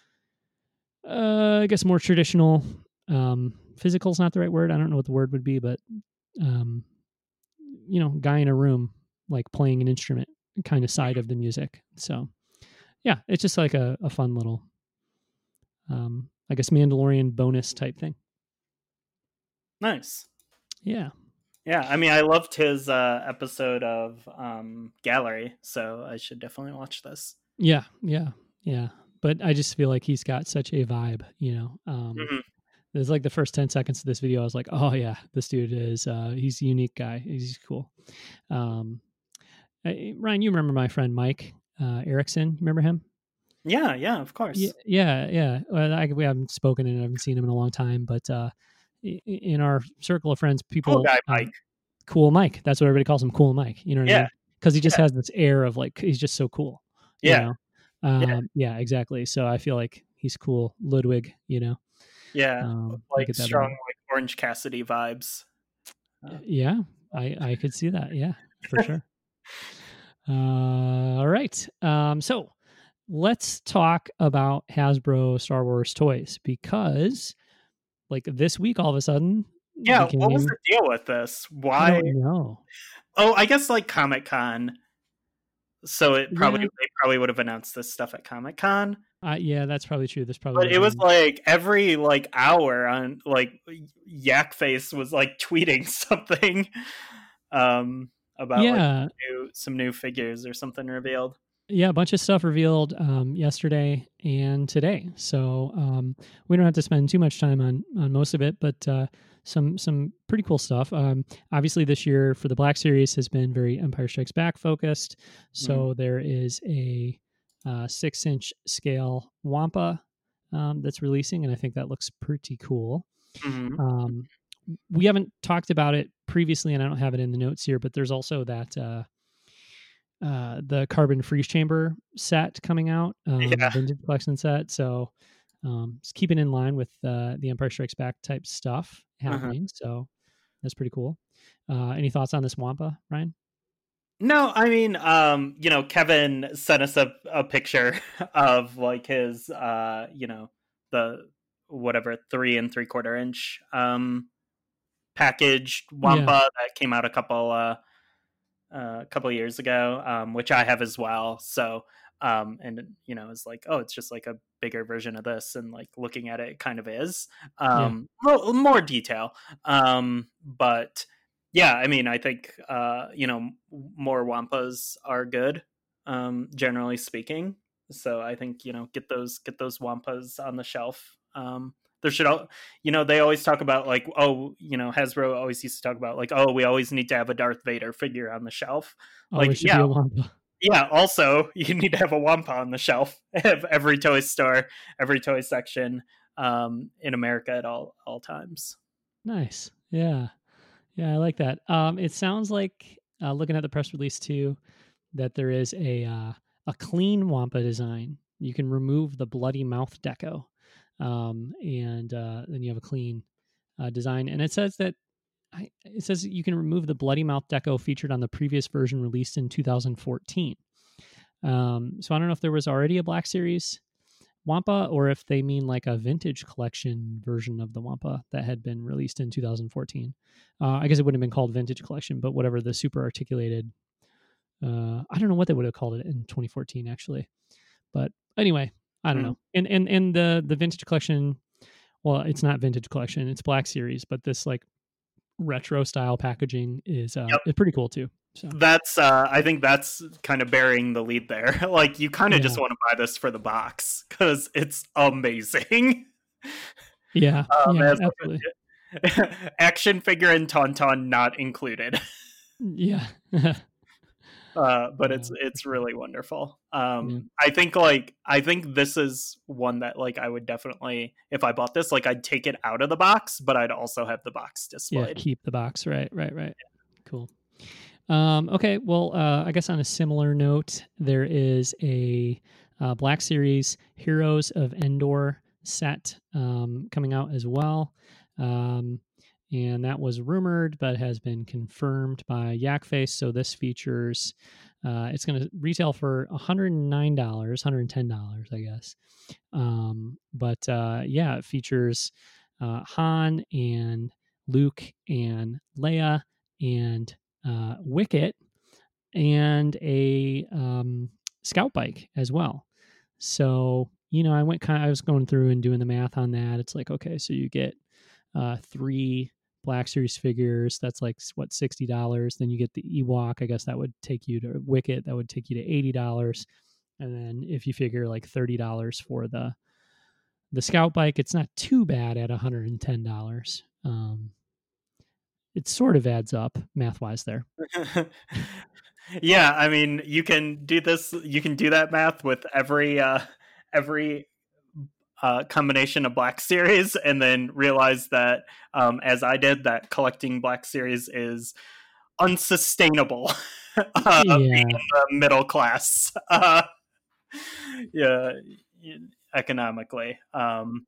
uh, I guess more traditional, um, physical is not the right word. I don't know what the word would be, but um, you know, guy in a room like playing an instrument kind of side of the music. So yeah, it's just like a, a fun little um, I guess Mandalorian bonus type thing. Nice. Yeah. Yeah, I mean, I loved his uh, episode of um, Gallery, so I should definitely watch this. Yeah, yeah, yeah. But I just feel like he's got such a vibe, you know. Um, Mhm. It's like the first ten seconds of this video, I was like, oh yeah, this dude is, uh, he's a unique guy. He's cool. Um, I- Ryan, you remember my friend Mike uh, Erickson? You remember him? Yeah, yeah, of course. Yeah, yeah, yeah. Well, I, we haven't spoken and I haven't seen him in a long time, but uh, i- in our circle of friends, people, Cool guy, um, Mike. Cool Mike. That's what everybody calls him, Cool Mike. You know what I Yeah. mean? Because he just Yeah. has this air of like he's just so cool. You Yeah. know? Um, Yeah. yeah, exactly. So I feel like he's cool, Ludwig. You know, Yeah, um, I like get that strong, vibe. like Orange Cassidy vibes. Uh, Yeah, I I could see that. Yeah, for sure. Uh, all right. Um, so let's talk about Hasbro Star Wars toys because, like, this week all of a sudden, yeah, became, what was the deal with this? I Why? don't know. Oh, I guess like Comic Con. So it probably Yeah. they probably would have announced this stuff at Comic Con. Uh, yeah, that's probably true. That's probably. But it was like every like hour on like Yak Face was like tweeting something um about like yeah, new, some new figures or something revealed. yeah, a bunch of stuff revealed um, yesterday and today. So um, we don't have to spend too much time on on most of it, but uh, some some pretty cool stuff. Um, obviously, this year for the Black Series has been very Empire Strikes Back focused. So there is a uh, six inch scale Wampa um, that's releasing, and I think that looks pretty cool. Mhm. Um, we haven't talked about it previously, and I don't have it in the notes here, but there's also that. Uh, uh the carbon freeze chamber set coming out, um Yeah. vintage collection set, so um just keeping in line with uh the Empire Strikes Back type stuff happening. So that's pretty cool. Uh any thoughts on this Wampa, Ryan? No, I mean, um, you know, Kevin sent us a, a picture of like his, uh, you know, the whatever three and three quarter inch um packaged Wampa Yeah. that came out a couple uh a couple years ago, um, which I have as well. So, um, and you know, it's like, oh, it's just like a bigger version of this, and like looking at it, it kind of is. Um, mo- more detail, um, but yeah, I mean, I think uh, you know, more Wampas are good, um, generally speaking. So I think you know, get those get those Wampas on the shelf. Um, there should, al- you know, they always talk about like, oh, you know, Hasbro always used to talk about like, oh, we always need to have a Darth Vader figure on the shelf. Always Like, should yeah, be a Wampa. yeah. Also, you need to have a Wampa on the shelf of every toy store, every toy section um, in America at all all times. Nice. Yeah, yeah, I like that. Um it sounds like, uh looking at the press release too, that there is a uh a clean Wampa design. You can remove the bloody mouth deco, um and uh then you have a clean uh, design, and it says that I, it says you can remove the bloody mouth deco featured on the previous version released in two thousand fourteen. Um, so I don't know if there was already a Black Series Wampa or if they mean like a vintage collection version of the Wampa that had been released in two thousand fourteen. Uh, I guess it wouldn't have been called vintage collection, but whatever, the super articulated. Uh, I don't know what they would have called it in twenty fourteen actually, but anyway, I don't Hmm. know. And and and the the vintage collection. Well, it's not vintage collection; it's Black Series, but this like retro style packaging is uh, Yep. is pretty cool too. So That's uh, I think that's kind of bearing the lead there. Like, you kind of Yeah. just want to buy this for the box because it's amazing. yeah, Um, yeah, as- absolutely. Action figure and Tauntaun not included. Yeah, Uh, but Yeah, it's for it's sure. really wonderful. Um, Yeah. I think like I think this is one that like I would definitely, if I bought this, like I'd take it out of the box, but I'd also have the box yeah. displayed. Keep the box. Right, right, right. Cool. Um, okay, well, uh, I guess on a similar note, there is a uh, Black Series Heroes of Endor set um, coming out as well. Um, and that was rumored, but has been confirmed by Yak Face. So this features, uh, it's going to retail for one hundred nine dollars, one hundred ten dollars, I guess. Um, but uh, yeah, it features uh, Han and Luke and Leia and uh, Wicket and a um, scout bike as well. So you know, I went kind of, I was going through and doing the math on that. It's like, okay, so you get uh, three Black Series figures. That's like, what, sixty dollars. Then you get the Ewok. I guess that would take you to Wicket. That would take you to eighty dollars. And then if you figure like thirty dollars for the the Scout bike, it's not too bad at one hundred ten dollars. Um, it sort of adds up math wise there. Yeah, I mean, you can do this. You can do that math with every uh, every uh, combination of Black Series, and then realize that, um, as I did, that collecting Black Series is unsustainable. uh, Yeah. Being in the middle class, uh, yeah, economically. Um,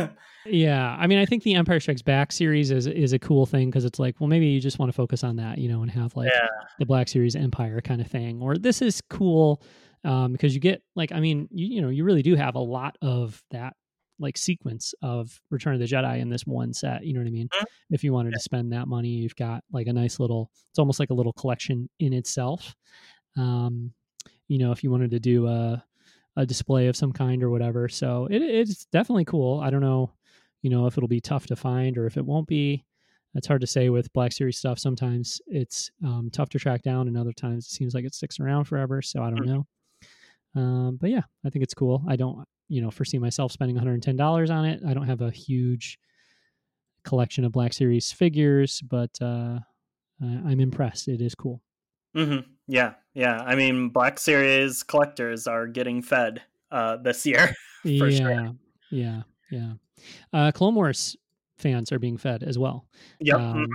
Yeah, I mean, I think the Empire Strikes Back series is is a cool thing because it's like, well, maybe you just want to focus on that, you know, and have like yeah, the Black Series Empire kind of thing. Or this is cool um, because you get like, I mean, you you know, you really do have a lot of that like sequence of Return of the Jedi in this one set. You know what I mean? Mhm. If you wanted to spend that money, you've got like a nice little. It's almost like a little collection in itself. Um, you know, if you wanted to do a a display of some kind or whatever. So it, it's definitely cool. I don't know, you know, if it'll be tough to find or if it won't be. It's hard to say with Black Series stuff. Sometimes it's um, tough to track down, and other times it seems like it sticks around forever. So I don't know. Um, but yeah, I think it's cool. I don't, you know, foresee myself spending one hundred ten dollars on it. I don't have a huge collection of Black Series figures, but uh, I'm impressed. It is cool. Mm-hmm. Yeah, yeah. I mean, Black Series collectors are getting fed uh, this year for yeah, sure. yeah, yeah. Uh, Clone Wars fans are being fed as well. Yep. Um,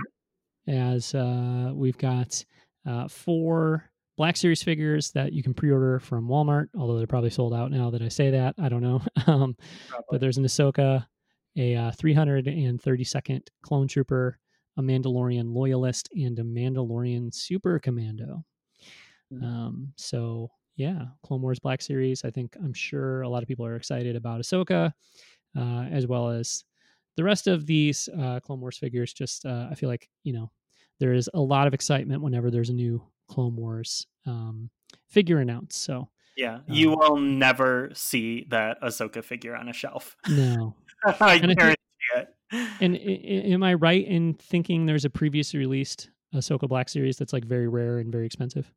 as uh, we've got uh, four Black Series figures that you can pre-order from Walmart, although they're probably sold out now that I say that. I don't know. um, but there's an Ahsoka, a uh, three hundred thirty-second Clone Trooper, a Mandalorian Loyalist, and a Mandalorian Super Commando. Um, so yeah, Clone Wars Black Series. I think I'm sure a lot of people are excited about Ahsoka, uh, as well as the rest of these uh, Clone Wars figures. Just uh, I feel like, you know, there is a lot of excitement whenever there's a new Clone Wars um, figure announced. So yeah, you um, will never see that Ahsoka figure on a shelf. No, I and guarantee I think, it. And am I right in thinking there's a previously released Ahsoka Black Series that's like very rare and very expensive?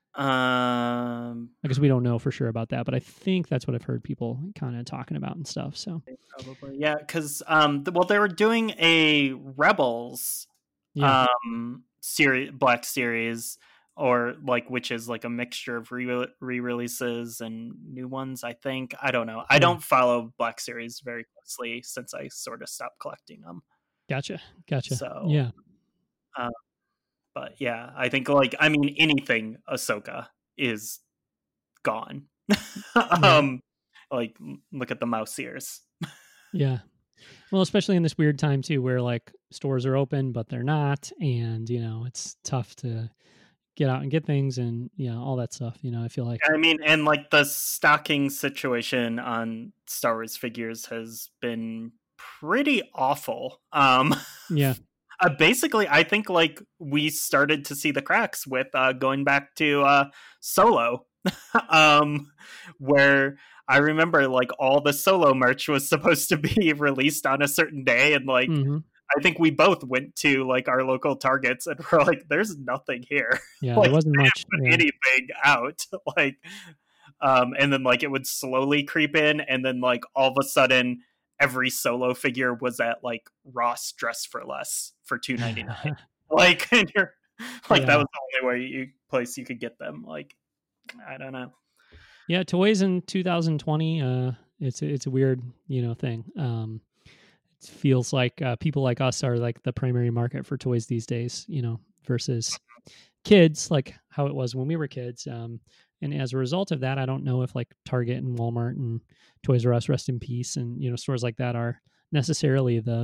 Um, I guess we don't know for sure about that, but I think that's what I've heard people kind of talking about and stuff. So probably, yeah, because um, well, they were doing a Rebels yeah. um series, Black Series, or like which is like a mixture of re re-releases and new ones. I think I don't know. I yeah. don't follow Black Series very closely since I sort of stopped collecting them. Gotcha, gotcha. So yeah. Um, But yeah, I think like I mean anything Ahsoka is gone. um, yeah. Like look at the mouse ears. Yeah, well, especially in this weird time too, where like stores are open but they're not, and you know it's tough to get out and get things, and you know all that stuff. You know, I feel like I mean, and like the stocking situation on Star Wars figures has been pretty awful. Um, yeah. Uh, basically, I think like we started to see the cracks with uh, going back to uh, Solo, um, where I remember like all the Solo merch was supposed to be released on a certain day, and like mm-hmm. I think we both went to like our local Targets and we're like, "There's nothing here." Yeah, like, there wasn't much. Put yeah. anything out, like, um, and then like it would slowly creep in, and then like all of a sudden. Every Solo figure was at like Ross Dress for Less for two ninety-nine. Like, and you're like yeah. that was the only way you place you could get them. Like, I don't know. Yeah, toys in two thousand twenty. Uh, it's it's a weird you know thing. Um, it feels like uh, people like us are like the primary market for toys these days. You know, versus kids, like how it was when we were kids. Um, and as a result of that, I don't know if like Target and Walmart and Toys R Us, rest in peace, and you know stores like that are necessarily the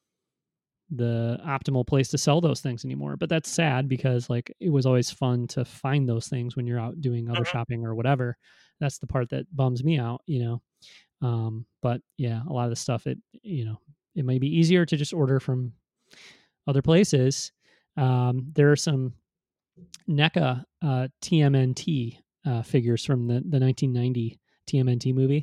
the optimal place to sell those things anymore. But that's sad because like it was always fun to find those things when you're out doing other shopping or whatever. That's the part that bums me out, you know. Um, but yeah, a lot of the stuff it you know it might be easier to just order from other places. Um, there are some NECA uh, T M N T uh, figures from the the nineteen ninety T M N T movie.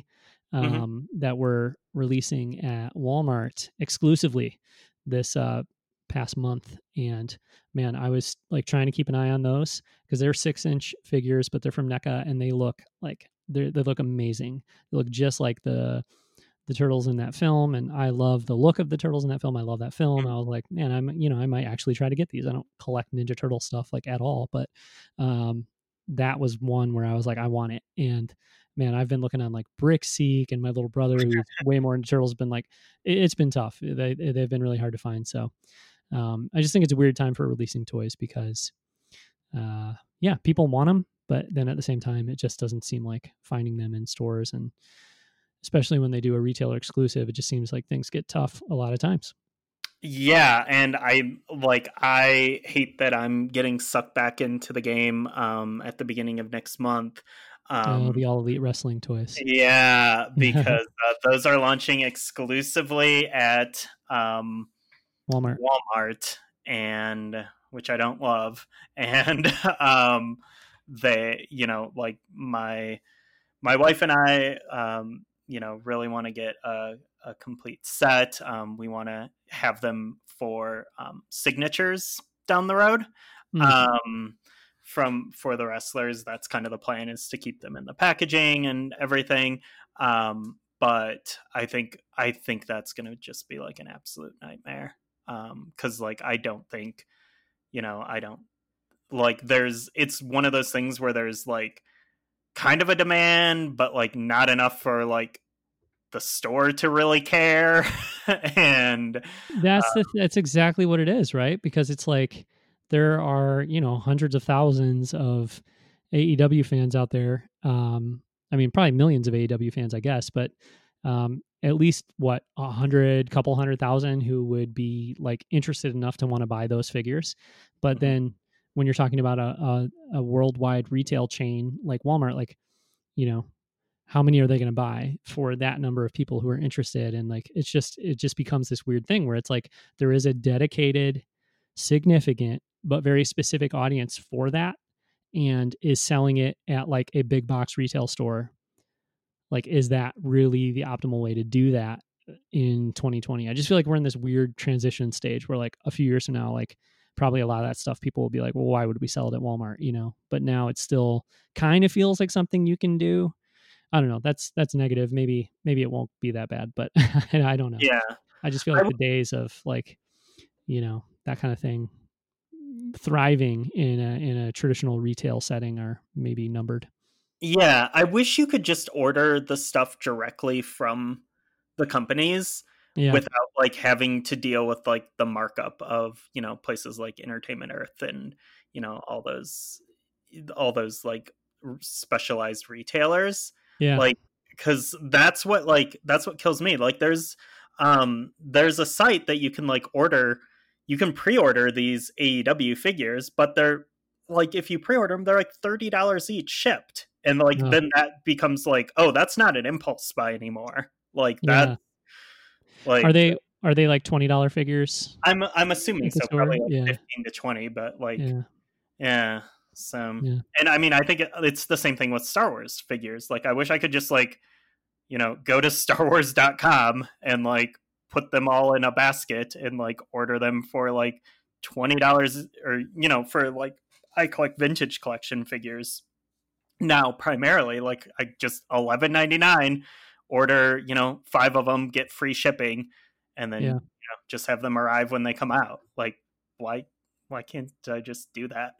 um, Mm-hmm. that we're releasing at Walmart exclusively this uh, past month. And man, I was like trying to keep an eye on those because they're six inch figures, but they're from NECA and they look like they they look amazing. They look just like the the turtles in that film, and I love the look of the turtles in that film. I love that film. I was like, man, I'm you know I might actually try to get these. I don't collect Ninja Turtle stuff like at all, but um, that was one where I was like, I want it. And man, I've been looking on like Brickseek, and my little brother, who's way more into turtles, been like, it, it's been tough. They they've been really hard to find. So um, I just think it's a weird time for releasing toys because, uh, yeah, people want them, but then at the same time, it just doesn't seem like finding them in stores, and especially when they do a retailer exclusive, it just seems like things get tough a lot of times. Yeah, and I like I hate that I'm getting sucked back into the game um, at the beginning of next month. Um, oh, the All Elite Wrestling toys. Yeah, because uh, those are launching exclusively at um, Walmart. Walmart, and which I don't love. And um, they, you know, like my my wife and I, um, you know, really want to get a, a complete set. Um, we want to have them for um, signatures down the road. Mm-hmm. Um, from for the wrestlers, that's kind of the plan, is to keep them in the packaging and everything. Um, but I think I think that's going to just be like an absolute nightmare. Um, cause like, I don't think, you know, I don't like there's, it's one of those things where there's like kind of a demand, but like not enough for like the store to really care. And that's uh, the, that's exactly what it is. Right. Because it's like, there are, you know, hundreds of thousands of A E W fans out there. Um, I mean, probably millions of A E W fans, I guess, but um, at least what a hundred, couple hundred thousand who would be like interested enough to want to buy those figures. But mm-hmm. then when you're talking about a, a, a worldwide retail chain like Walmart, like, you know, how many are they going to buy for that number of people who are interested? And like, it's just, it just becomes this weird thing where it's like, there is a dedicated, significant, but very specific audience for that, and is selling it at like a big box retail store. Like, is that really the optimal way to do that in twenty twenty? I just feel like we're in this weird transition stage where like a few years from now, like probably a lot of that stuff, people will be like, well, why would we sell it at Walmart? You know, but now it still kind of feels like something you can do. I don't know. That's, that's negative. Maybe, maybe it won't be that bad, but I don't know. Yeah. I just feel like w- the days of like, you know, that kind of thing thriving in a in a traditional retail setting are maybe numbered. Yeah, I wish you could just order the stuff directly from the companies yeah. without like having to deal with like the markup of, you know, places like Entertainment Earth and, you know, all those all those like specialized retailers. Yeah. Like, cuz that's what like that's what kills me. Like there's um there's a site that you can like order you can pre-order these A E W figures, but they're like, if you pre-order them, they're like thirty dollars each shipped. And like, oh. then that becomes like, oh, that's not an impulse buy anymore. Like that. Yeah. Like, are they, are they like twenty dollars figures? I'm, I'm assuming so, probably like yeah. fifteen to twenty, but like, yeah. yeah so, yeah. and I mean, I think it, it's the same thing with Star Wars figures. Like, I wish I could just like, you know, go to star wars dot com and like, put them all in a basket and like order them for like twenty dollars, or, you know, for like, I collect vintage collection figures now primarily, like I just eleven ninety-nine, order, you know, five of them, get free shipping, and then, yeah. you know, just have them arrive when they come out. Like, why, why can't I just do that?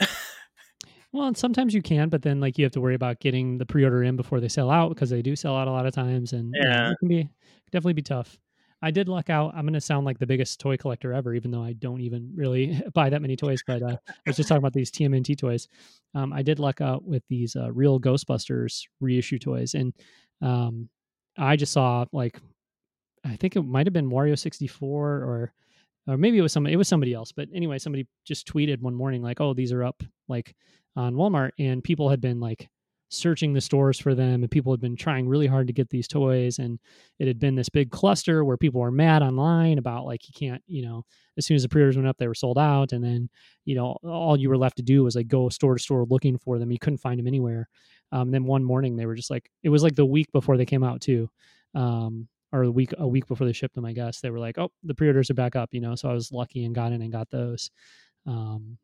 Well, and sometimes you can, but then like you have to worry about getting the pre-order in before they sell out, because they do sell out a lot of times, and yeah, you know, it can be definitely be tough. I did luck out. I'm going to sound like the biggest toy collector ever, even though I don't even really buy that many toys. But uh, I was just talking about these T M N T toys. Um, I did luck out with these uh, real Ghostbusters reissue toys. And um, I just saw, like, I think it might have been Wario sixty-four, or or maybe it was somebody, it was somebody else. But anyway, somebody just tweeted one morning, like, oh, these are up like on Walmart. And people had been like searching the stores for them, and people had been trying really hard to get these toys, and it had been this big cluster where people were mad online about like, you can't, you know, as soon as the pre-orders went up, they were sold out, and then, you know, all you were left to do was like go store to store looking for them. You couldn't find them anywhere. Um, and then one morning they were just like, it was like the week before they came out too. um, or a week a week before they shipped them, I guess they were like, oh, the pre-orders are back up, you know. So I was lucky and got in and got those. Um,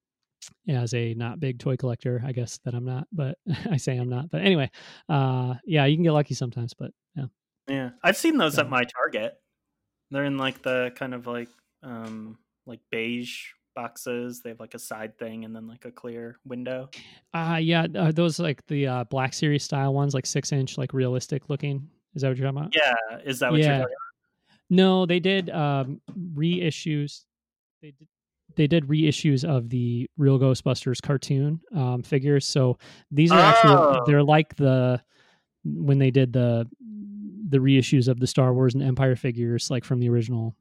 as a not big toy collector, I guess that I'm not, but I say I'm not. But anyway, uh, yeah, you can get lucky sometimes. But yeah, yeah, I've seen those So- at my Target. They're in like the kind of like um like beige boxes. They have like a side thing and then like a clear window. uh yeah, uh, those like the uh, Black Series style ones, like six inch, like realistic looking. Is that what you're talking about? Yeah, is that what Yeah. you're talking No, they did um, reissues. They did. They did reissues of the Real Ghostbusters cartoon um, figures. So these are actually Oh. they're like the when they did the the reissues of the Star Wars and Empire figures, like from the original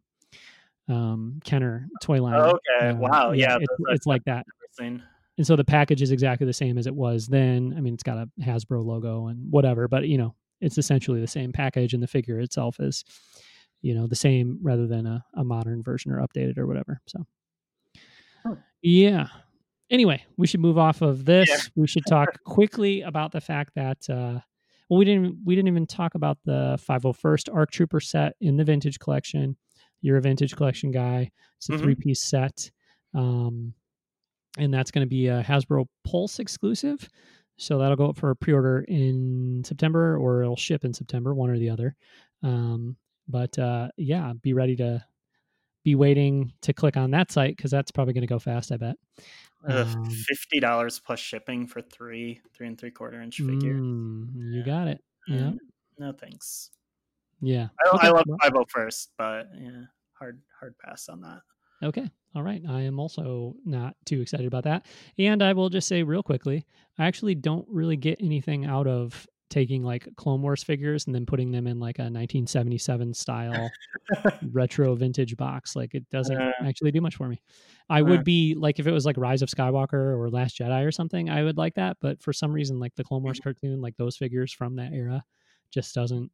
um, Kenner toy line. about? Okay, Um, wow, yeah, it's, those I've it's like that. never seen. And so the package is exactly the same as it was then. I mean, it's got a Hasbro logo and whatever, but you know, it's essentially the same package, and the figure itself is, you know, the same rather than a, a modern version or updated or whatever. So, Hmm. yeah. Anyway, we should move off of this. Yeah. We should talk quickly about the fact that uh, well, we didn't we didn't even talk about the five oh first ARC Trooper set in the vintage collection. You're a vintage collection guy. It's a Mhm. three piece set. Um, and that's going to be a Hasbro Pulse exclusive. So that'll go up for a pre-order in September, or it'll ship in September, one or the other. Um, but uh, yeah, be ready to be waiting to click on that site, because that's probably going to go fast, I bet. Uh, Um, Fifty dollars plus shipping for three three and three quarter inch figure. mm, you Yeah. got it. Yeah, Mm, No thanks. yeah. I, Okay, I love well- five oh first, but yeah, hard hard pass on that. Okay. All right. I am also not too excited about that. And I will just say real quickly, I actually don't really get anything out of taking like Clone Wars figures and then putting them in like a nineteen seventy-seven style retro vintage box. Like it doesn't Uh, actually do much for me. I uh. would be like, if it was like Rise of Skywalker or Last Jedi or something, I would like that. But for some reason, like the Clone Wars cartoon, like those figures from that era just doesn't,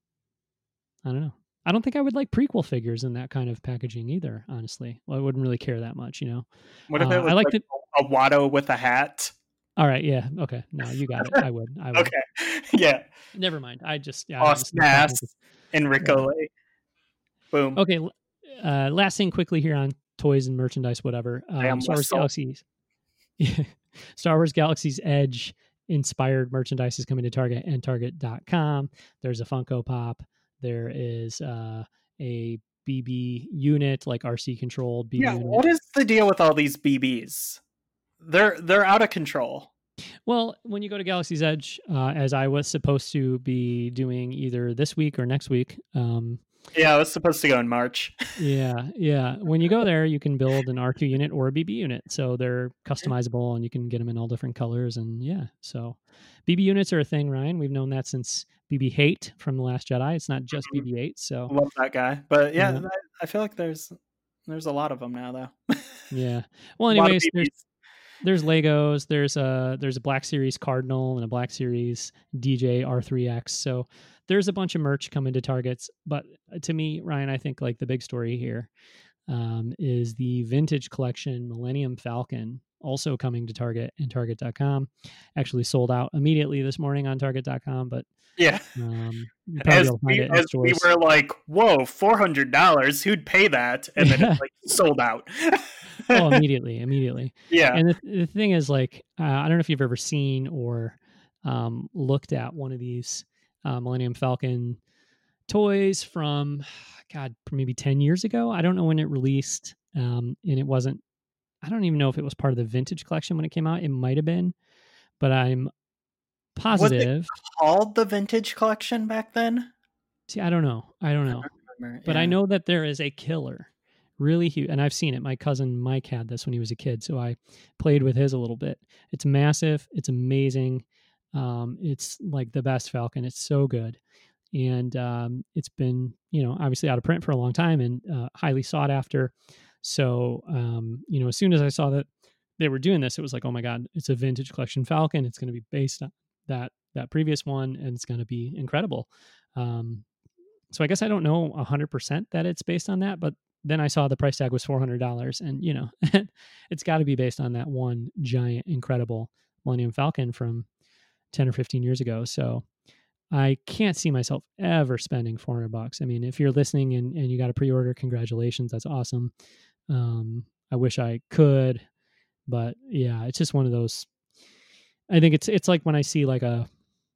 I don't know. I don't think I would like prequel figures in that kind of packaging either, honestly. Well, I wouldn't really care that much, you know. What if Uh, it was I like like a Watto with a hat? All right, yeah, okay. No, you got it. I would. I would. Okay, yeah. Never mind. I just yeah. I Boss just- not that Nass, much. Enrico. Boom. Okay, l- uh, last thing quickly here on toys and merchandise, whatever. Damn Um, Star Wars Wessel. Galaxies, Star Wars Galaxy's Edge inspired merchandise is coming to Target and Target dot com. There's a Funko Pop. There is uh, a B B unit, like R C controlled B B Yeah. unit. What is the deal with all these B Bs? They're they're out of control. Well, when you go to Galaxy's Edge, uh, as I was supposed to be doing either this week or next week, um, Yeah, I was supposed to go in March. yeah, yeah. When you go there, you can build an R two unit or a B B unit, so they're customizable and you can get them in all different colors. And yeah, so B B units are a thing, Ryan. We've known that since B B eight from The Last Jedi. It's not just B B eight, so Love that guy, but yeah, Yeah. I, I feel like there's there's a lot of them now, though. yeah. Well, A lot of anyways, there's B Bs. there's Legos. There's a there's a Black Series Cardinal and a Black Series D J R three X. So there's a bunch of merch coming to Targets. But to me, Ryan, I think like the big story here um, is the vintage collection Millennium Falcon, also coming to Target and Target dot com. Actually sold out immediately this morning on Target dot com, but Yeah. um, you probably As will find we, it in as we stores. were like, whoa, four hundred dollars, who'd pay that? And then it's like sold out. oh, immediately, immediately. Yeah. And the, the thing is, like, uh, I don't know if you've ever seen or um, looked at one of these uh, Millennium Falcon toys from, God, maybe ten years ago. I don't know when it released. Um, and it wasn't, I don't even know if it was part of the vintage collection when it came out. It might have been, but I'm positive. Called the vintage collection back then? See, I don't know. I don't know. Remember, But I yeah. know that there is a killer, really huge, and I've seen it. My cousin Mike had this when he was a kid, so I played with his a little bit. It's massive. It's amazing. Um, it's like the best Falcon. It's so good, and um, it's been, you know, obviously out of print for a long time and uh, highly sought after. So, um, you know, as soon as I saw that they were doing this, it was like, oh my God, it's a vintage collection Falcon. It's going to be based on that that previous one, and it's going to be incredible. Um, so I guess I don't know a hundred percent that it's based on that, but then I saw the price tag was four hundred dollars, and you know, it's got to be based on that one giant, incredible Millennium Falcon from ten or fifteen years ago. So I can't see myself ever spending four hundred bucks. I mean, if you're listening and, and you got a pre-order, congratulations. That's awesome. Um, I wish I could, but yeah, it's just one of those. I think it's, it's like when I see like a,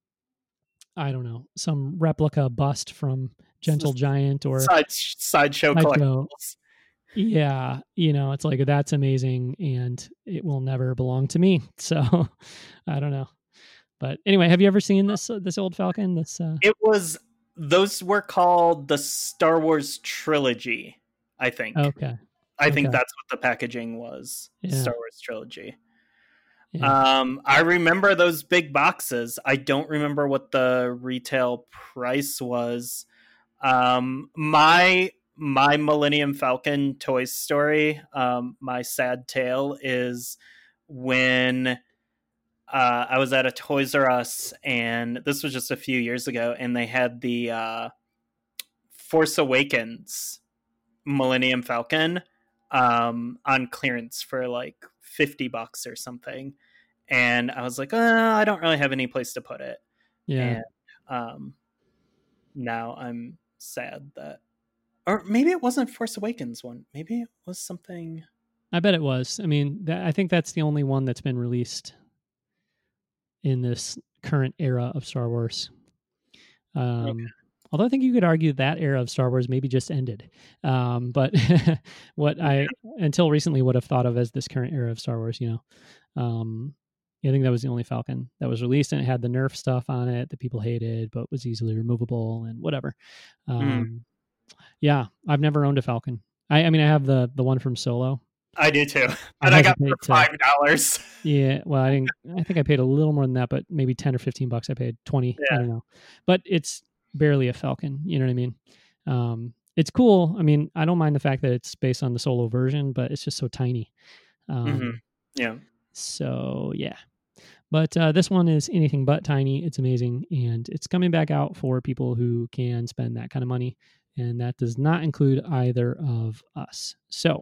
I don't know, some replica bust from Gentle Giant or Side, sideshow Sideshow. collectibles. Yeah, you know, it's like that's amazing and it will never belong to me. So I don't know. But anyway, have you ever seen this uh, this old Falcon? This uh... It was those were called the Star Wars trilogy, I think. Okay. I think Okay. that's what the packaging was. Yeah. Star Wars trilogy. Yeah. Um, I remember those big boxes. I don't remember what the retail price was. Um, my my Millennium Falcon toy story, um, my sad tale is when uh, I was at a Toys R Us, and this was just a few years ago, and they had the uh, Force Awakens Millennium Falcon um, on clearance for like fifty bucks or something. And I was like, oh, I don't really have any place to put it. Yeah. And um, now I'm sad that, or maybe it wasn't Force Awakens one. Maybe it was something. I bet it was. I mean, that, I think that's the only one that's been released in this current era of Star Wars. Um, Okay. Although I think you could argue that era of Star Wars maybe just ended. Um, but what I, until recently, would have thought of as this current era of Star Wars, you know, um, I think that was the only Falcon that was released, and it had the Nerf stuff on it that people hated, but was easily removable and whatever. Um, Mm. Yeah, I've never owned a Falcon. I, I mean, I have the the one from Solo. I do too, I but I, got hesitate for to- five dollars. Yeah, well, I didn't. I think I paid a little more than that, but maybe ten or fifteen bucks. I paid twenty. I Yeah. don't know, but it's barely a Falcon. You know what I mean? Um, it's cool. I mean, I don't mind the fact that it's based on the Solo version, but it's just so tiny. Um, Mm-hmm. Yeah, So yeah, but uh, this one is anything but tiny. It's amazing, and it's coming back out for people who can spend that kind of money, and that does not include either of us. So.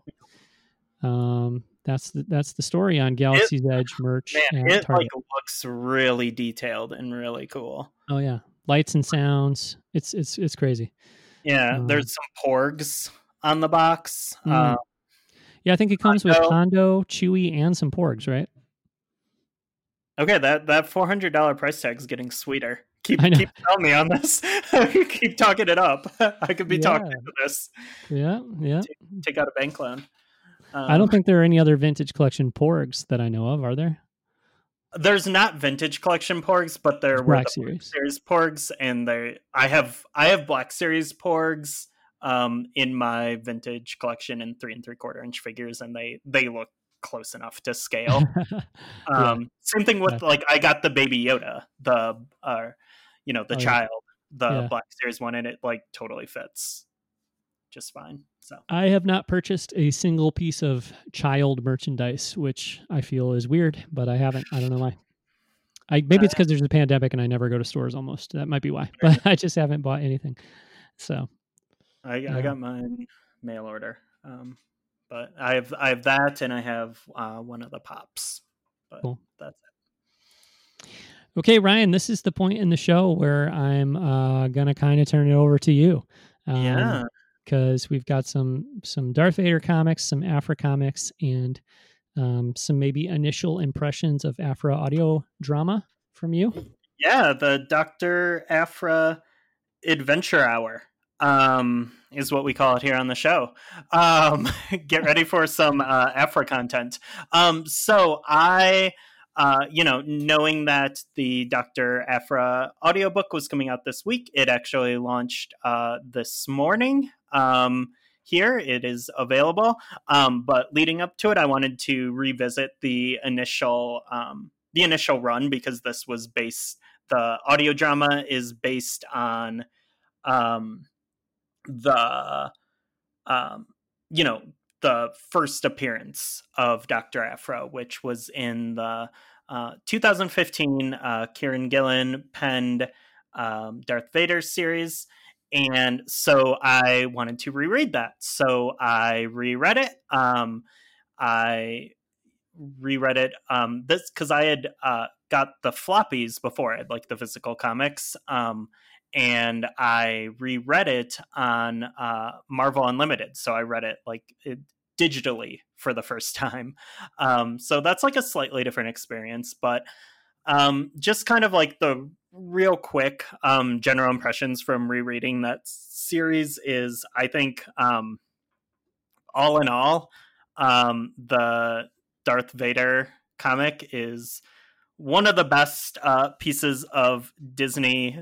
Um, that's the, that's the story on Galaxy's Edge merch. man, at it Target. like looks really detailed and really cool. Oh yeah, lights and sounds. It's it's it's crazy. Yeah, Um, there's some porgs on the box. Mm. Uh, Yeah, I think it comes with Hondo. Hondo, Chewie, and some porgs, right? okay, that that four hundred dollar price tag is getting sweeter. Keep I know. keep telling me on this. Keep talking it up. I could be talking Yeah. to this. Yeah, yeah. Take out a bank loan. Um, I don't think there are any other vintage collection porgs that I know of. Are there? there's not vintage collection porgs, but there It's were Black the Series. Black Series porgs, and they I have I have Black Series porgs um, in my vintage collection in three and three quarter inch figures, and they they look close enough to scale. Um, Same thing with Yeah. like I got the Baby Yoda, the uh, you know the Oh, yeah. child, the Yeah. Black Series one, and it like totally fits just fine. So I have not purchased a single piece of child merchandise, which I feel is weird, but I haven't. I don't know why. I maybe it's because there's a pandemic and I never go to stores almost. That might be why. But I just haven't bought anything. So I, Yeah. I got mine mail order, um, but I have I have that, and I have uh, one of the pops. But Cool. that's it. okay, Ryan, this is the point in the show where I'm uh, gonna kind of turn it over to you. Um, Yeah. because we've got some some Darth Vader comics, some Afra comics, and um, some maybe initial impressions of Afra audio drama from you. Yeah, the Doctor Afra Adventure Hour um, is what we call it here on the show. Um, get ready for some uh, Afra content. Um, so I, uh, you know, knowing that the Doctor Afra audiobook was coming out this week, it actually launched uh, this morning. Um, here it is available. Um, but leading up to it, I wanted to revisit the initial um, the initial run, because this was based. The audio drama is based on um, the, um, you know, the first appearance of Doctor Afra, which was in the uh, two thousand fifteen uh, Kieran Gillen penned um, Darth Vader series. And so I wanted to reread that. So I reread it. Um, I reread it um, this because I had uh, got the floppies before I had like the physical comics. Um, and I reread it on uh, Marvel Unlimited. So I read it like it, digitally for the first time. Um, so that's like a slightly different experience, but um, just kind of like the real quick um, general impressions from rereading that series is, I think, um, all in all, um, the Darth Vader comic is one of the best uh, pieces of Disney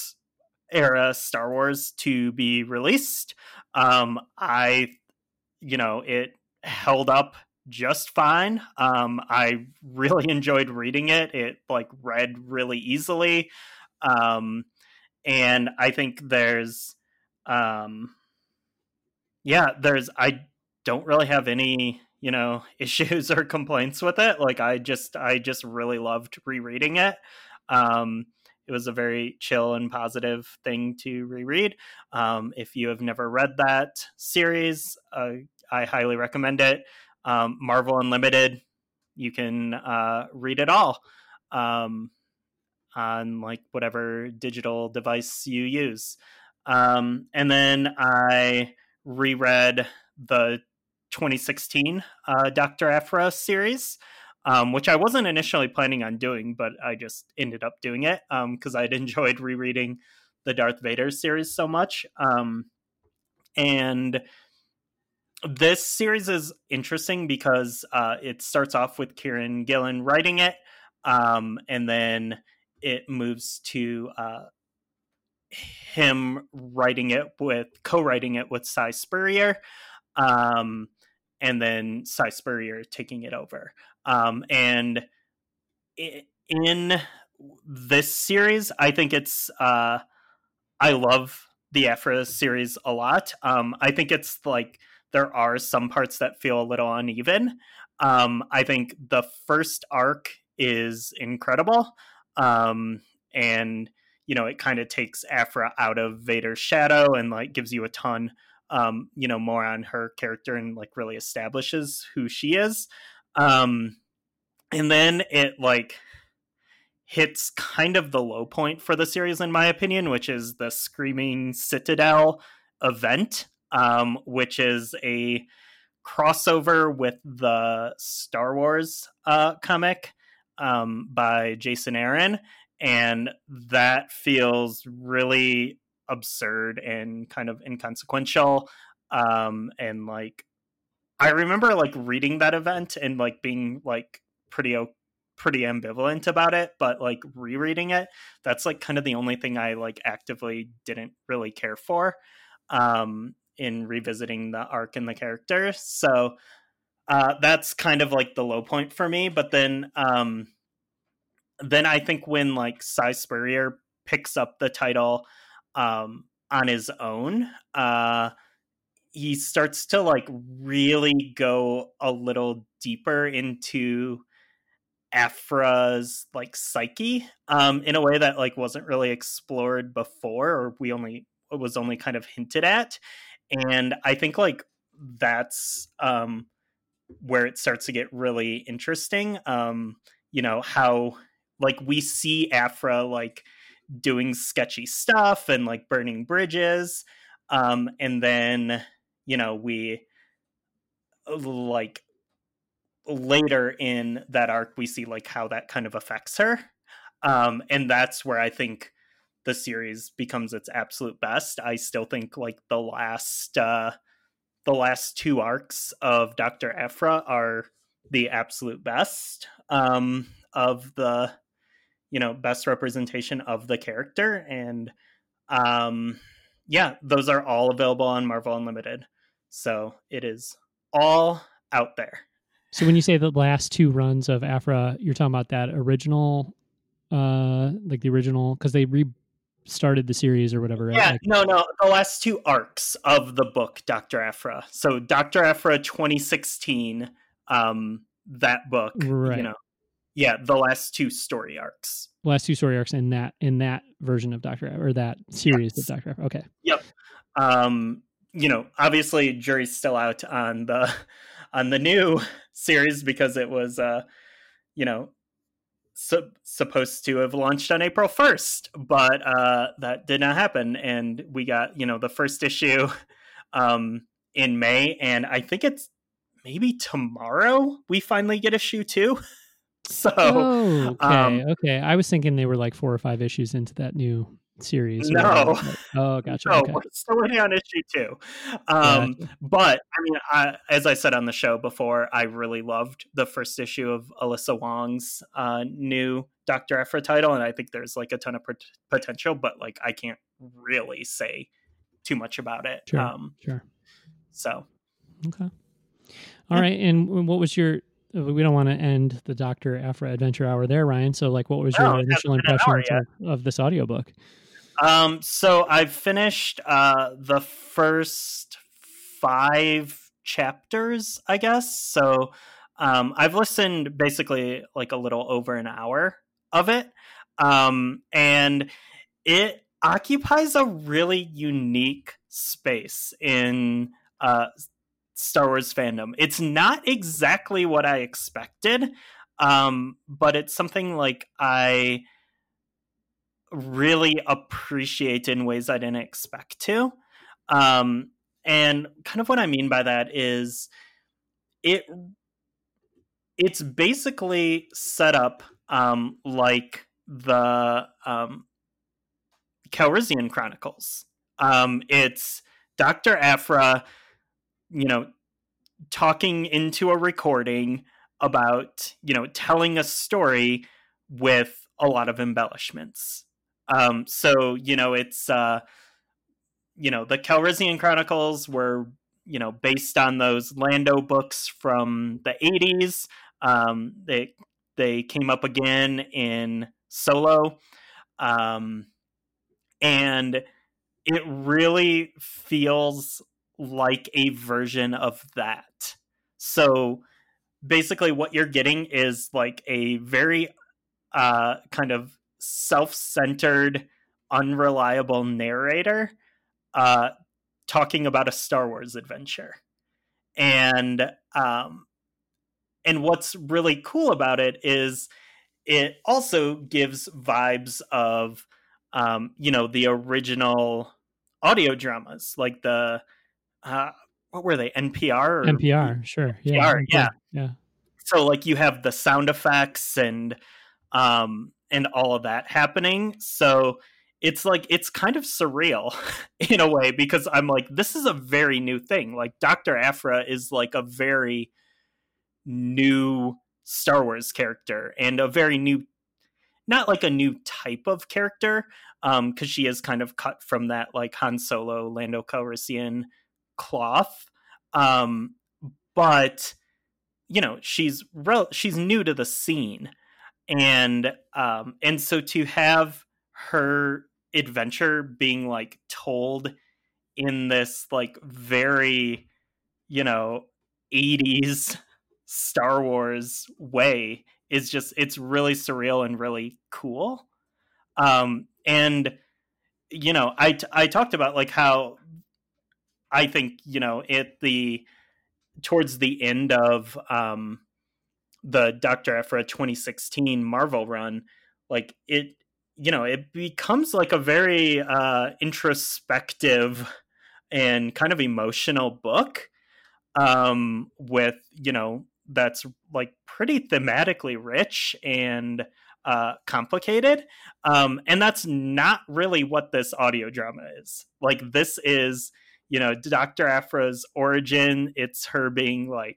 era Star Wars to be released. Um, I, you know, it held up just fine. Um, I really enjoyed reading it. It like read really easily. Um, and I think there's, um, yeah, there's, I don't really have any, you know, issues or complaints with it. Like I just, I just really loved rereading it. Um, it was a very chill and positive thing to reread. Um, if you have never read that series, uh, I highly recommend it. Um, Marvel Unlimited, you can uh, read it all um, on like whatever digital device you use. Um, and then I reread the twenty sixteen uh, Doctor Aphra series, um, which I wasn't initially planning on doing, but I just ended up doing it because um, I'd enjoyed rereading the Darth Vader series so much. Um, and this series is interesting because uh, it starts off with Kieran Gillen writing it, um, and then it moves to uh, him writing it with co-writing it with Cy Spurrier, um, and then Cy Spurrier taking it over. Um, and in this series, I think it's uh, I love the Aphra series a lot. Um, I think it's like there are some parts that feel a little uneven. Um, I think the first arc is incredible. Um, and, you know, it kind of takes Aphra out of Vader's shadow and like gives you a ton, um, you know, more on her character and like really establishes who she is. Um, and then it like hits kind of the low point for the series, in my opinion, which is the Screaming Citadel event. Um, which is a crossover with the Star Wars uh, comic um, by Jason Aaron. And that feels really absurd and kind of inconsequential. Um, and like, I remember like reading that event and like being like pretty, pretty ambivalent about it, but like rereading it, that's like kind of the only thing I like actively didn't really care for. Um, in revisiting the arc and the character. So uh, that's kind of like the low point for me. But then um, then I think when like Cy Spurrier picks up the title um, on his own, uh, he starts to like really go a little deeper into Aphra's like psyche um, in a way that like wasn't really explored before, or we only it was only kind of hinted at. And I think like that's um, where it starts to get really interesting. Um, you know, how like we see Aphra like doing sketchy stuff and like burning bridges. Um, and then, you know, we like later in that arc, we see like how that kind of affects her. Um, and that's where I think the series becomes its absolute best. I still think like the last uh, the last two arcs of Doctor Aphra are the absolute best um, of the, you know, best representation of the character. And um, yeah, those are all available on Marvel Unlimited. So it is all out there. So when you say the last two runs of Aphra, you're talking about that original, uh, like the original, because they re started the series or whatever, right? Yeah, like, no, no, the last two arcs of the book, Doctor Aphra. So Doctor Aphra twenty sixteen, um, that book, right. you know, yeah, the last two story arcs. Last two story arcs in that in that version of Doctor Aphra, or that series yes. of Doctor Aphra. Okay. Yep. Um, you know, obviously, jury's still out on the on the new series because it was, uh, you know, su- supposed to have launched on April first, but uh, that did not happen. And we got, you know, the first issue um, in May. And I think it's maybe tomorrow we finally get issue two. So, oh, okay, um, okay. I was thinking they were like four or five issues into that new series. or No. whatever, but- oh, gotcha. no, okay. we're still waiting on issue two. Um, Gotcha. But I mean, I, as I said on the show before, I really loved the first issue of Alyssa Wong's uh, new Doctor Aphra title, and I think there's like a ton of pot- potential, but like I can't really say too much about it. Sure. Um, Sure. so, Okay. All right. And what was your? We don't want to end the Doctor Aphra Adventure Hour there, Ryan. So, like, what was your No, it initial hasn't been an hour impressions of, of this audiobook? um, so I've finished uh, the first five chapters, I guess. So um, I've listened basically like a little over an hour of it. Um, and it occupies a really unique space in uh, Star Wars fandom. It's not exactly what I expected, um, but it's something like I really appreciate in ways I didn't expect to. Um, and kind of what I mean by that is it it's basically set up um, like the um, Calrissian Chronicles. Um, it's Doctor Aphra, you know, talking into a recording about, you know, telling a story with a lot of embellishments. Um, so, you know, it's, uh, you know, the Calrissian Chronicles were, you know, based on those Lando books from the eighties. Um, they, they came up again in Solo. Um, and it really feels like a version of that. So basically what you're getting is like a very uh, kind of self-centered, unreliable narrator uh, talking about a Star Wars adventure. And um, and what's really cool about it is it also gives vibes of um, you know, the original audio dramas, like the uh, what were they? N P R? Or N P R, sure. N P R, Yeah. yeah. Yeah. So like you have the sound effects and um and all of that happening. So it's like it's kind of surreal in a way, because I'm like, this is a very new thing. Like Doctor Aphra is like a very new Star Wars character, and a very new, not like a new type of character, um, because she is kind of cut from that like Han Solo, Lando Calrissian cloth. Um, but you know, she's rel- she's new to the scene, and um, and so to have her adventure being like told in this like very, you know, eighties Star Wars way is just, it's really surreal and really cool. Um, and you know, I t- I talked about like how I think, you know, at the towards the end of um, the Doctor Aphra twenty sixteen Marvel run, like it, you know, it becomes like a very uh, introspective and kind of emotional book um, with, you know, that's like pretty thematically rich and uh, complicated. Um, and that's not really what this audio drama is. Like this is, you know, Doctor Aphra's origin. It's her being like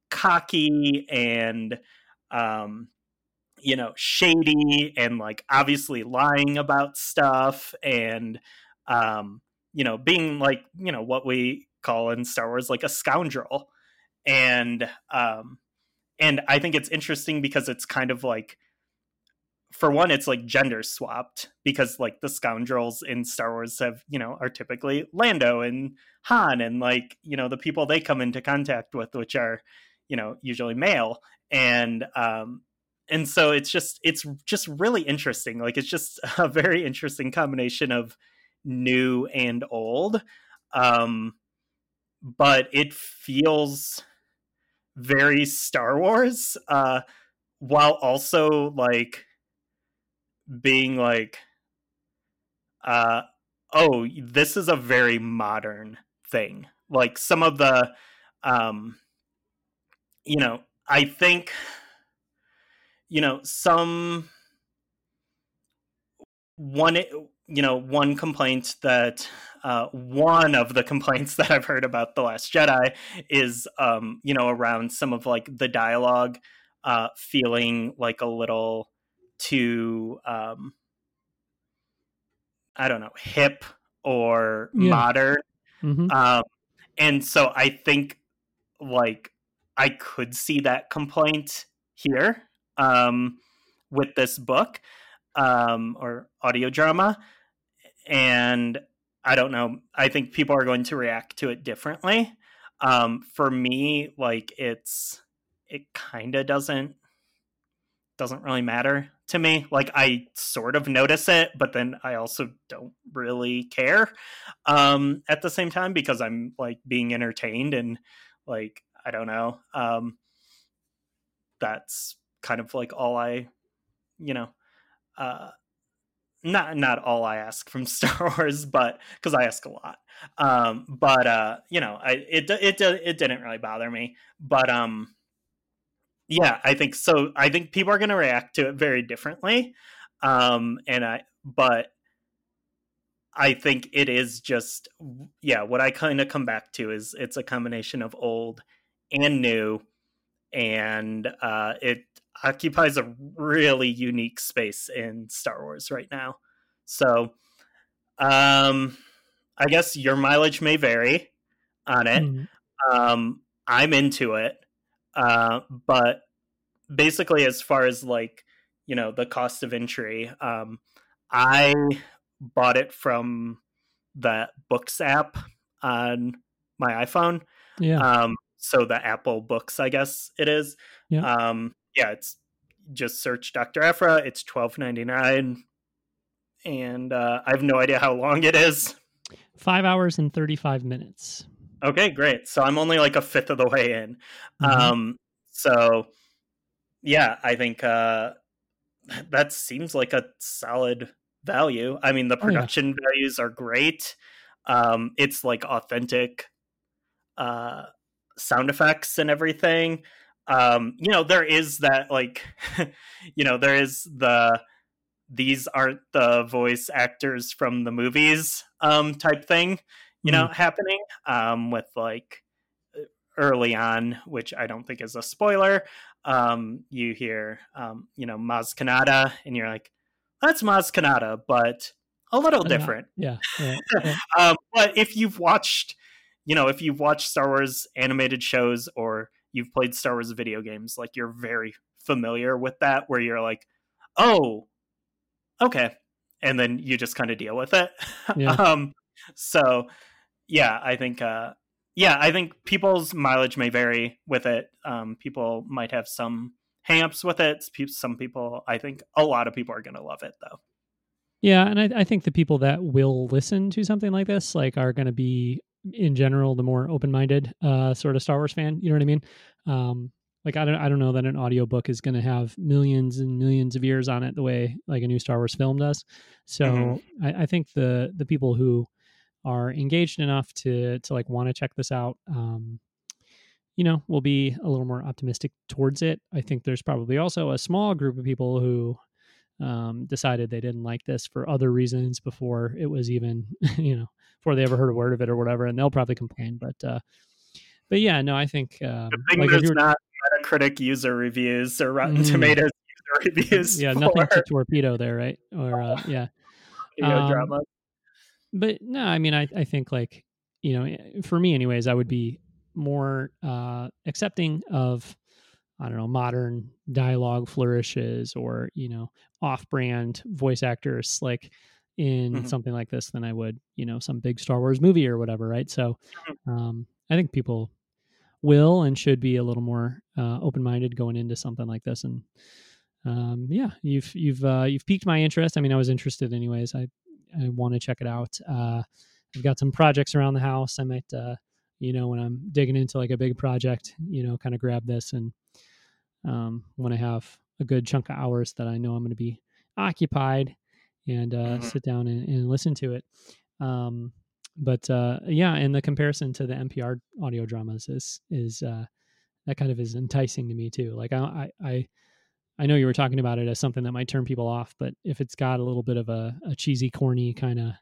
cocky and, um, you know, shady and like obviously lying about stuff and, um, you know, being like, you know, what we call in Star Wars like a scoundrel. And, um, and I think it's interesting because it's kind of like, for one, it's like gender swapped, because like the scoundrels in Star Wars have, you know, are typically Lando and Han and like, you know, the people they come into contact with, which are, you know, usually male. And, um, and so it's just, it's just really interesting. Like, it's just a very interesting combination of new and old. Um, but it feels very Star Wars, uh, while also like being like, uh, oh, this is a very modern thing. Like some of the, um, you know, I think, you know, some one, you know, one complaint that uh, one of the complaints that I've heard about The Last Jedi is, um, you know, around some of like the dialogue uh, feeling like a little too, um, I don't know, hip or Yeah. modern. Mm-hmm. Um, and so I think like I could see that complaint here um, with this book um, or audio drama. And I don't know, I think people are going to react to it differently. Um, for me, like it's, it kind of doesn't, doesn't really matter to me. Like I sort of notice it, but then I also don't really care um, at the same time because I'm like being entertained and like, I don't know. Um, that's kind of like all I, you know, uh, not not all I ask from Star Wars, but because I ask a lot. Um, but uh, you know, I it it it didn't really bother me. But um, yeah, I think so. I think people are going to react to it very differently. Um, and I, but I think it is just, yeah, what I kind of come back to is it's a combination of old and new, and uh, it occupies a really unique space in Star Wars right now. So, um, I guess your mileage may vary on it. Mm. Um, I'm into it, uh, but basically, as far as like, you know, the cost of entry, um, I bought it from the Books app on my iPhone. Yeah. Um, so the Apple Books, I guess it is. Yeah. Um, yeah, it's just search Doctor Aphra. It's twelve ninety-nine, and uh, I have no idea how long it is. Five hours and thirty-five minutes. Okay, great. So I'm only like a fifth of the way in. Mm-hmm. Um, so yeah, I think uh, that seems like a solid value. I mean, the production oh, yeah. values are great. Um, it's like authentic uh, sound effects and everything. Um, you know, there is that like, you know, there is the these aren't the voice actors from the movies um, type thing, you mm. know, happening um, with like early on, which I don't think is a spoiler. Um, you hear, um, you know, Maz Kanata, and you're like, that's Maz Kanata, but a little different. Yeah. yeah, yeah. um, but if you've watched, you know, if you've watched Star Wars animated shows or you've played Star Wars video games, like you're very familiar with that, where you're like, oh, okay. And then you just kind of deal with it. Yeah. um, so yeah, I think, uh, yeah, I think people's mileage may vary with it. Um, people might have some hang-ups with it. Some people, I think a lot of people are going to love it though. Yeah. And I, I think the people that will listen to something like this, like are going to be in general, the more open-minded uh, sort of Star Wars fan. You know what I mean? Um, like, I don't, I don't know that an audiobook is going to have millions and millions of years on it the way like a new Star Wars film does. So mm-hmm. I, I think the, the people who are engaged enough to, to like want to check this out, um, you know, will be a little more optimistic towards it. I think there's probably also a small group of people who um, decided they didn't like this for other reasons before it was even, you know, before they ever heard a word of it or whatever, and they'll probably complain. But, uh, but yeah, no, I think um, the thing like there's were, not Metacritic user reviews or Rotten mm, Tomatoes user reviews. Yeah, for... nothing to torpedo there, right? Or uh, yeah, um, drama. But no, I mean, I, I think like, you know, for me anyways, I would be more uh, accepting of, I don't know, modern dialogue flourishes or, you know, off-brand voice actors like in mm-hmm. something like this than I would, you know, some big Star Wars movie or whatever, right? So um, I think people will and should be a little more uh, open-minded going into something like this. And um, yeah, you've you've uh, you've piqued my interest. I mean, I was interested anyways. I I want to check it out. Uh, I've got some projects around the house. I might, uh, you know, when I'm digging into like a big project, you know, kind of grab this and um, when I have a good chunk of hours that I know I'm going to be occupied and uh, Mhm. sit down and, and listen to it. Um, but uh, yeah, and the comparison to the N P R audio dramas is is uh, that kind of is enticing to me too. Like I I I know you were talking about it as something that might turn people off, but if it's got a little bit of a, a cheesy, corny kind of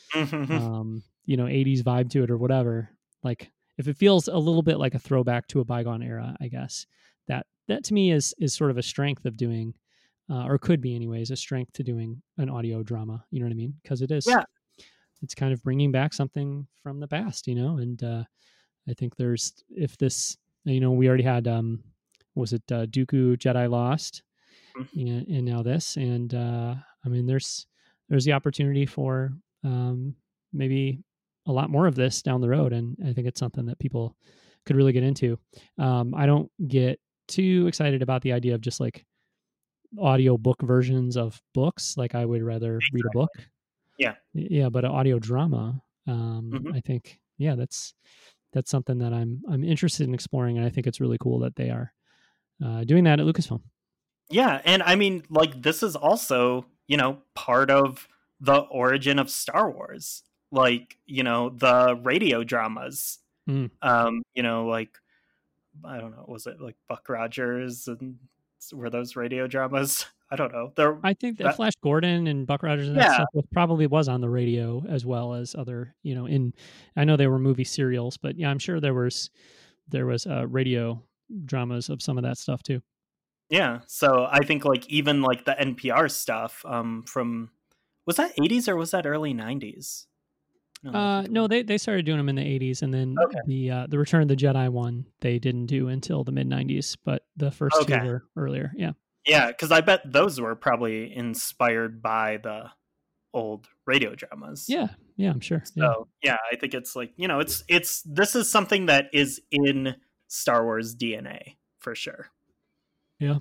um, you know, eighties vibe to it or whatever, like if it feels a little bit like a throwback to a bygone era, I guess that that to me is is sort of a strength of doing, uh, or could be anyways, a strength to doing an audio drama. You know what I mean? Because it is, Yeah. it's kind of bringing back something from the past, you know. And uh, I think there's if this, you know, we already had, um, was it uh, Dooku Jedi Lost, and, and now this, and uh, I mean, there's there's the opportunity for um, maybe a lot more of this down the road, and I think it's something that people could really get into. Um, I don't get too excited about the idea of just like audio book versions of books. Like I would rather read a book. Yeah. Yeah, but an audio drama, um, Mhm. I think, yeah, that's that's something that I'm I'm interested in exploring, and I think it's really cool that they are uh, doing that at Lucasfilm. Yeah, and I mean, like, this is also, you know, part of the origin of Star Wars. Like, you know, the radio dramas. Mm. Um, you know, like, I don't know, was it like Buck Rogers, and were those radio dramas? I don't know. They're I think that that- Flash Gordon and Buck Rogers and that Yeah. stuff was, probably was on the radio as well as other, you know, in, I know they were movie serials, but yeah, I'm sure there was, there was uh, radio dramas of some of that stuff too. Yeah, so I think like even like the N P R stuff um from, was that eighties or was that early nineties? Uh, no, they, they started doing them in the eighties, and then Okay. the uh, the Return of the Jedi one they didn't do until the mid nineties, but the first Okay. two were earlier. Yeah. Yeah, because I bet those were probably inspired by the old radio dramas. Yeah. Yeah, I'm sure. So Yeah. yeah, I think it's like, you know, it's it's this is something that is in Star Wars D N A for sure. Yeah.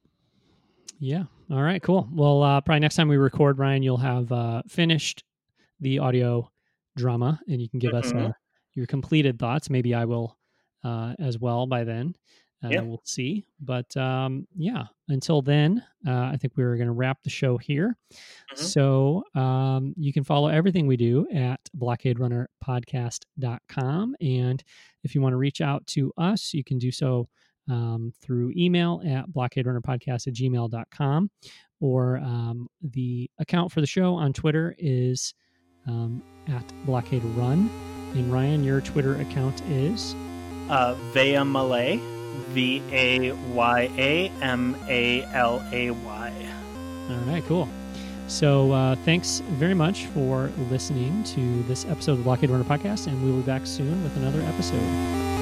Yeah. All right, cool. Well, uh, probably next time we record, Ryan, you'll have uh, finished the audio drama, and you can give us Mhm. uh, your completed thoughts. Maybe I will uh, as well by then. Uh, Yeah. We'll see. But um, yeah, until then, uh, I think we're going to wrap the show here. Mhm. So um, you can follow everything we do at blockade runner podcast dot com. And if you want to reach out to us, you can do so um, through email at blockade runner podcast at gmail dot com, or um, the account for the show on Twitter is um, at blockade run. And Ryan, your Twitter account is? Uh, Vaya Malay, V A Y A M A L A Y. All right, cool. So uh, thanks very much for listening to this episode of the Blockade Runner Podcast, and we'll be back soon with another episode.